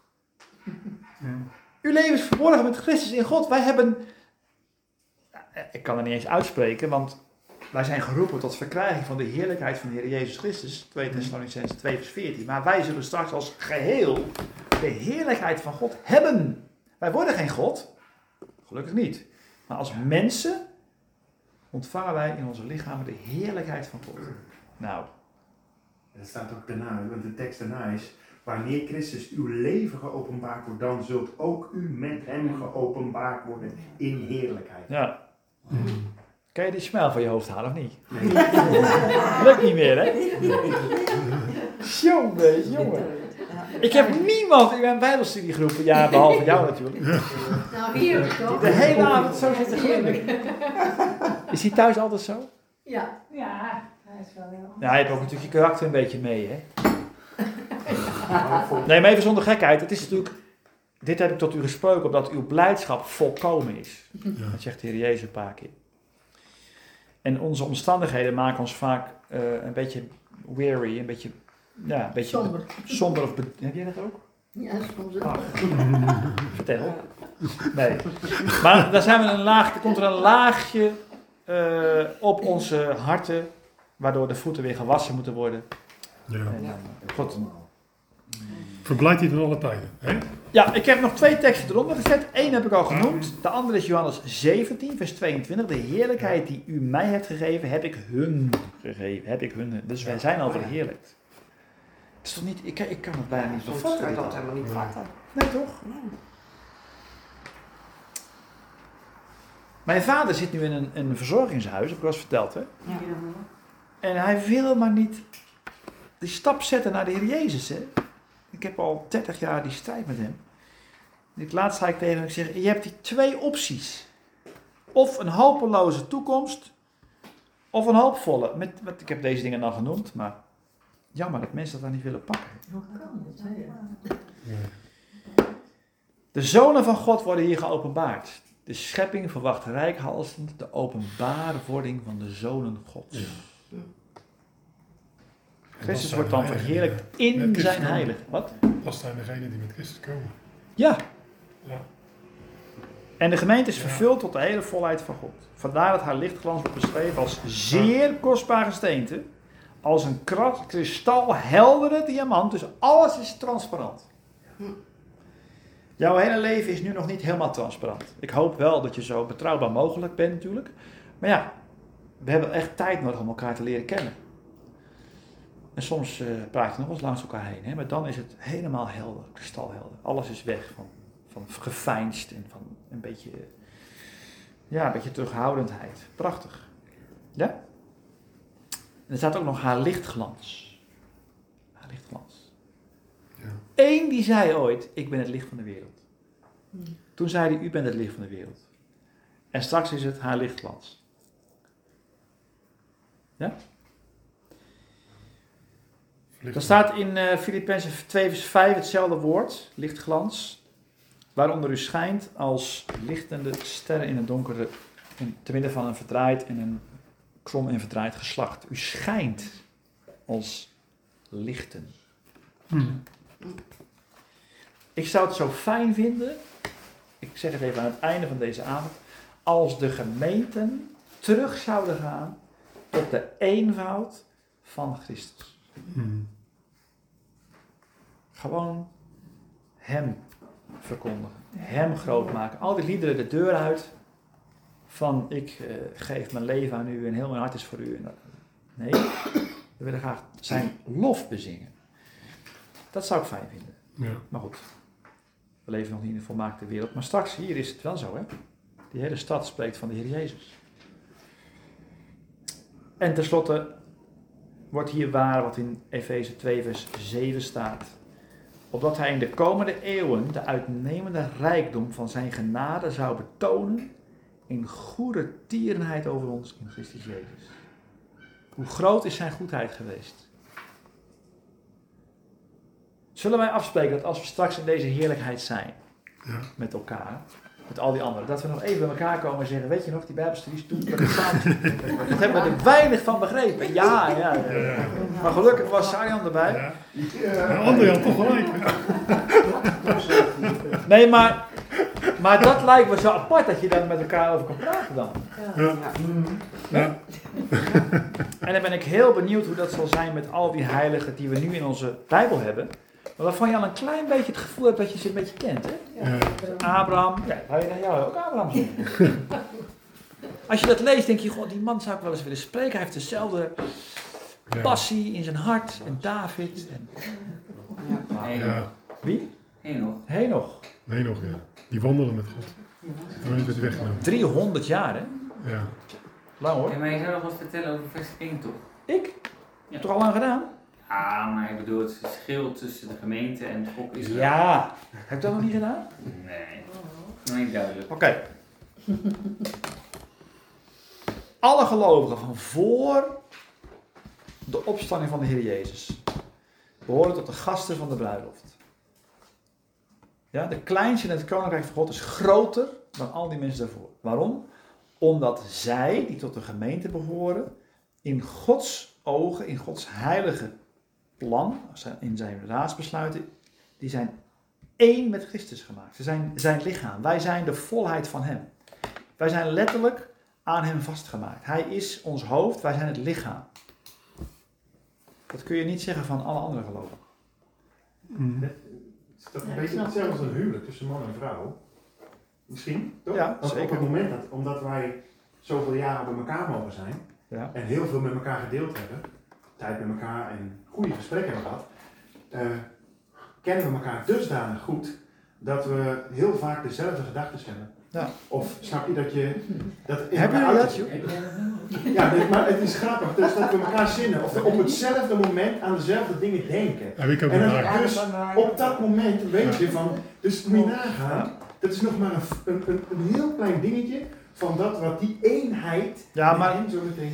A: Uw leven is verborgen met Christus in God. Wij hebben... Ik kan het niet eens uitspreken, want wij zijn geroepen tot verkrijging van de heerlijkheid van de Heer Jezus Christus. 2 Thessalonicenzen 2 vers 14. Maar wij zullen straks als geheel de heerlijkheid van God hebben. Wij worden geen God. Gelukkig niet. Maar als mensen ontvangen wij in onze lichamen de heerlijkheid van God. Nou.
F: Dat staat ook daarna, want de tekst daarna is, wanneer Christus uw leven geopenbaard wordt, dan zult ook u met hem geopenbaard worden in heerlijkheid.
A: Ja. Kan je die smile van je hoofd halen of niet?
F: Nee.
A: Lukt niet meer, hè? Jongen. Ik heb niemand in mijn bijbelstudiegroepen, ja, behalve jou natuurlijk.
H: Nou, hier toch?
A: De hele avond zo zitten glimmen. Is hij thuis altijd zo?
H: Ja. Ja, hij is wel heel...
A: Ja, hij heeft ook natuurlijk je karakter een beetje mee, hè? Nee, maar even zonder gekheid. Het is natuurlijk... Dit heb ik tot u gesproken, omdat uw blijdschap volkomen is. Dat zegt de Heer Jezus een paar keer. En onze omstandigheden maken ons vaak een beetje weary, een beetje somber of... Heb jij dat ook?
H: Ja, soms ook.
A: Ach, vertel. Nee. Maar dan zijn we er komt er een laagje op onze harten, waardoor de voeten weer gewassen moeten worden.
E: Ja.
A: En, goed.
E: Verblijdt hij tot alle tijden. Hè?
A: Ja, ik heb nog 2 teksten eronder gezet. Eén heb ik al genoemd. De andere is Johannes 17, vers 22. De heerlijkheid die u mij hebt gegeven, heb ik hun gegeven. Dus wij zijn al verheerlijkt. Het is toch niet... Ik kan het bijna niet
C: Soms
A: bevatten.
C: kan je
A: dit
C: dat
A: al.
C: helemaal niet vatten.
A: Nee, toch? Mijn vader zit nu in een verzorgingshuis, heb ik wel eens verteld, hè?
C: Ja.
A: En hij wil maar niet die stap zetten naar de Heer Jezus, hè? Ik heb al 30 jaar die strijd met hem. Laatst zei ik tegen hem, ik zeg, je hebt die 2 opties. Of een hopeloze toekomst, Of een hoopvolle. Ik heb deze dingen al genoemd, maar jammer dat mensen dat dan niet willen pakken.
H: Hoe kan dat? Hè?
A: De zonen van God worden hier geopenbaard. De schepping verwacht reikhalzend de openbaarwording van de zonen Gods.
E: Ja.
A: Christus wordt dan verheerlijkt in zijn heilig. Wat?
E: Dat zijn degenen die met Christus komen.
A: Ja.
E: Ja.
A: En de gemeente is vervuld tot de hele volheid van God. Vandaar dat haar lichtglans wordt beschreven als zeer kostbaar gesteente. Als een kristalheldere diamant. Dus alles is transparant. Jouw hele leven is nu nog niet helemaal transparant. Ik hoop wel dat je zo betrouwbaar mogelijk bent natuurlijk. Maar ja, we hebben echt tijd nodig om elkaar te leren kennen. En soms praat je nog eens langs elkaar heen. Hè? Maar dan is het helemaal helder, kristalhelder. Alles is weg van geveinsd en van een beetje terughoudendheid. Prachtig. Ja? En er staat ook nog haar lichtglans. Haar lichtglans.
E: Ja.
A: Eén die zei ooit, ik ben het licht van de wereld. Toen zei hij, u bent het licht van de wereld. En straks is het haar lichtglans. Ja? Er staat in Filippenzen 2 vers 5 hetzelfde woord, lichtglans. Waaronder u schijnt als lichtende sterren in het donkere, te midden van een verdraaid en een krom en verdraaid geslacht. U schijnt als lichten. Ik zou het zo fijn vinden, ik zeg het even aan het einde van deze avond, als de gemeenten terug zouden gaan tot de eenvoud van Christus. Gewoon hem verkondigen, hem groot maken. Al die liederen de deur uit van ik geef mijn leven aan u en heel mijn hart is voor u. Nee, we willen graag zijn lof bezingen. Dat zou ik fijn vinden.
E: Ja.
A: Maar goed, we leven nog niet in een volmaakte wereld. Maar straks, hier is het wel zo, hè. Die hele stad spreekt van de Heer Jezus. En tenslotte wordt hier waar wat in Efeze 2 vers 7 staat. Opdat hij in de komende eeuwen de uitnemende rijkdom van zijn genade zou betonen in goede tierenheid over ons in Christus Jezus. Hoe groot is zijn goedheid geweest? Zullen wij afspreken dat als we straks in deze heerlijkheid zijn, met elkaar, met al die anderen, dat we nog even bij elkaar komen en zeggen, weet je nog, die Bijbelstudies toen, dat hebben we er weinig van begrepen. Ja. Maar gelukkig was Sarjan erbij.
E: André had toch gelijk.
A: Nee, maar dat lijkt me zo apart dat je daar met elkaar over kan praten dan.
E: Ja.
A: En dan ben ik heel benieuwd hoe dat zal zijn met al die heiligen die we nu in onze Bijbel hebben. Maar waarvan je al een klein beetje het gevoel hebt dat je ze een beetje kent, hè? Abraham, wou je naar jou ook Abraham zien? Als je dat leest, denk je, god, die man zou ik wel eens willen spreken. Hij heeft dezelfde passie in zijn hart. En David. En... Wie? Henoch.
E: Henoch, ja. Die wandelde met God. Toen werd hij weggenomen.
A: 300 jaar, hè?
E: Ja.
A: Lang hoor.
D: Ja, maar je zou nog wat vertellen over vers 1, toch?
A: Ik?
D: Ja.
A: Toch al lang gedaan?
D: Ah, maar ik bedoel, het verschil tussen de gemeente en het volk Israël.
A: Ja. Heb ik dat nog niet gedaan?
D: Nee, nog niet duidelijk.
A: Oké. Alle gelovigen van voor de opstanding van de Heer Jezus behoren tot de gasten van de bruiloft. Ja, de kleinste in het koninkrijk van God is groter dan al die mensen daarvoor. Waarom? Omdat zij, die tot de gemeente behoren, in Gods ogen, in Gods heilige plan, in zijn raadsbesluiten, die zijn één met Christus gemaakt. Ze zijn zijn lichaam. Wij zijn de volheid van hem. Wij zijn letterlijk aan hem vastgemaakt. Hij is ons hoofd, wij zijn het lichaam. Dat kun je niet zeggen van alle andere gelovigen.
F: Het is toch een beetje hetzelfde als een huwelijk tussen man en vrouw. Misschien, toch?
A: Ja,
F: Op
A: zeker.
F: het moment dat, omdat wij zoveel jaren bij elkaar mogen zijn, en heel veel met elkaar gedeeld hebben, tijd met elkaar en goede gesprekken hebben gehad, kennen we elkaar dusdanig goed dat we heel vaak dezelfde gedachten hebben.
A: Ja.
F: Of snap je dat je...
A: Hebben jullie dat, joh?
F: Ja, maar het is grappig, dus dat we elkaar zinnen, of op hetzelfde moment aan dezelfde dingen denken.
E: Heb ik ook
F: En
E: gedaan.
F: dan, dus op dat moment weet je van, dus moet je nagaan, dat is nog maar een heel klein dingetje van dat wat die eenheid,
A: Ja, maar
F: zo meteen.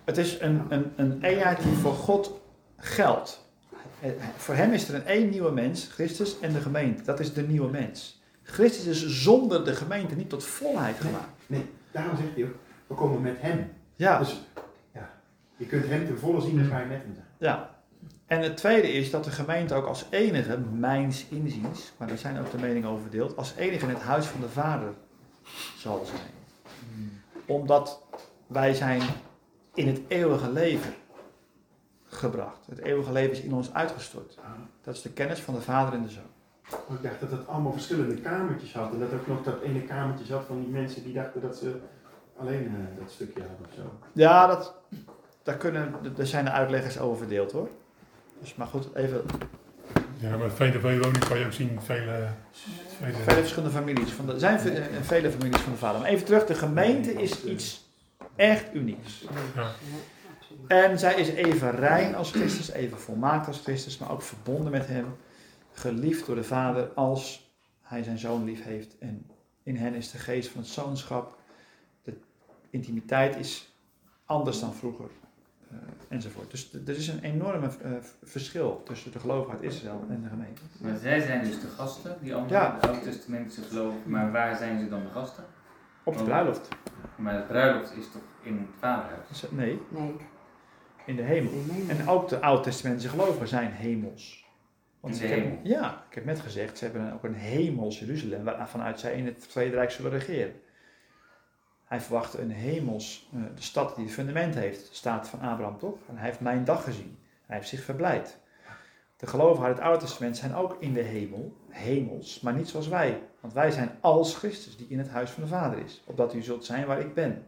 A: Het is een eenheid die voor God geldt. Voor hem is er één nieuwe mens, Christus en de gemeente. Dat is de nieuwe mens. Christus is zonder de gemeente niet tot volheid gemaakt.
F: Nee, daarom zegt hij ook, we komen met hem.
A: Ja.
F: Dus je kunt hem ten volle zien als wij met hem zijn.
A: Ja. En het tweede is dat de gemeente ook als enige, mijns inziens, maar daar zijn ook de meningen over verdeeld, als enige in het huis van de Vader zal zijn. Omdat wij zijn in het eeuwige leven gebracht. Het eeuwige leven is in ons uitgestort. Dat is de kennis van de Vader en de Zoon.
F: Ik dacht dat het allemaal verschillende kamertjes had. En dat ook nog dat ene kamertje zat van die mensen die dachten dat ze alleen dat stukje hadden of zo.
A: Ja, daar zijn de uitleggers over verdeeld hoor. Dus maar goed, even...
E: Ja, maar vele woningen kan je ook zien, vele
A: verschillende families. Er zijn vele families van de Vader. Maar even terug, de gemeente is iets echt unieks.
E: Ja.
A: En zij is even rein als Christus, even volmaakt als Christus, maar ook verbonden met hem. Geliefd door de Vader als hij zijn Zoon lief heeft. En in hen is de geest van het zoonschap. De intimiteit is anders dan vroeger. Enzovoort. Dus er is een enorme verschil tussen de gelovigen uit Israël en de gemeente.
D: Maar zij zijn dus de gasten, die anderen, de Oud-testamentische gelovigen. Maar waar zijn ze dan de gasten?
A: Op de bruiloft.
D: Maar de bruiloft is toch in het vaderhuis?
A: Nee. In de hemel. En ook de Oud-testamentische gelovigen zijn hemels. Want ik heb net gezegd, ze hebben ook een hemels Jeruzalem, waarvanuit zij in het Tweede Rijk zullen regeren. Hij verwacht een hemels, de stad die het fundament heeft, de staat van Abraham toch? En hij heeft mijn dag gezien. Hij heeft zich verblijd. De gelovigen uit het Oude Testament zijn ook in de hemel, hemels, maar niet zoals wij. Want wij zijn als Christus, die in het huis van de Vader is. Opdat u zult zijn waar ik ben.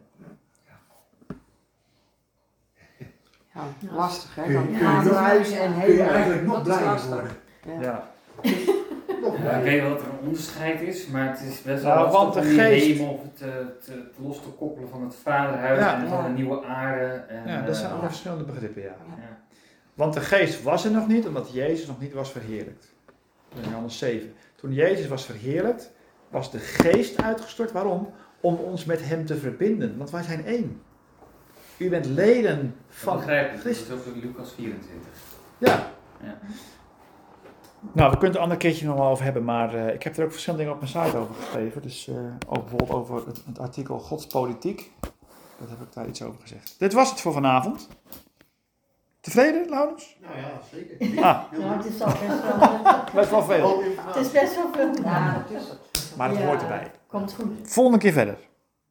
C: Ja, lastig hè.
F: Dan
C: vaderhuis en hemel.
F: Kun je eigenlijk nog blijer worden.
A: Ja.
D: Ik weet wel dat er een onderscheid is, maar het is best
A: Nou,
D: wel
A: want
D: lastig
A: de
D: om die
A: geest-
D: hemel te los te koppelen van het vaderhuis en van de nieuwe aarde. En,
A: Ja, dat zijn allemaal verschillende begrippen, ja.
D: Ja.
A: Want de geest was er nog niet, omdat Jezus nog niet was verheerlijkt. In Johannes 7. Toen Jezus was verheerlijkt, was de geest uitgestort. Waarom? Om ons met hem te verbinden, want wij zijn één. U bent leden van Christus.
D: Dat is ook in Lucas 24.
A: Ja.
D: Ja.
A: Nou, we kunnen het een ander keertje nog wel over hebben, maar ik heb er ook verschillende dingen op mijn site over geschreven. Dus ook bijvoorbeeld over het artikel Godspolitiek. Dat heb ik daar iets over gezegd. Dit was het voor vanavond. Tevreden, Laurens?
B: Nou ja, zeker.
A: Ah.
H: Ja, het is al best wel...
A: Best wel veel.
H: Het is best wel veel.
C: Ja, dat is het.
A: Maar het hoort erbij.
H: Komt goed.
A: Volgende keer verder.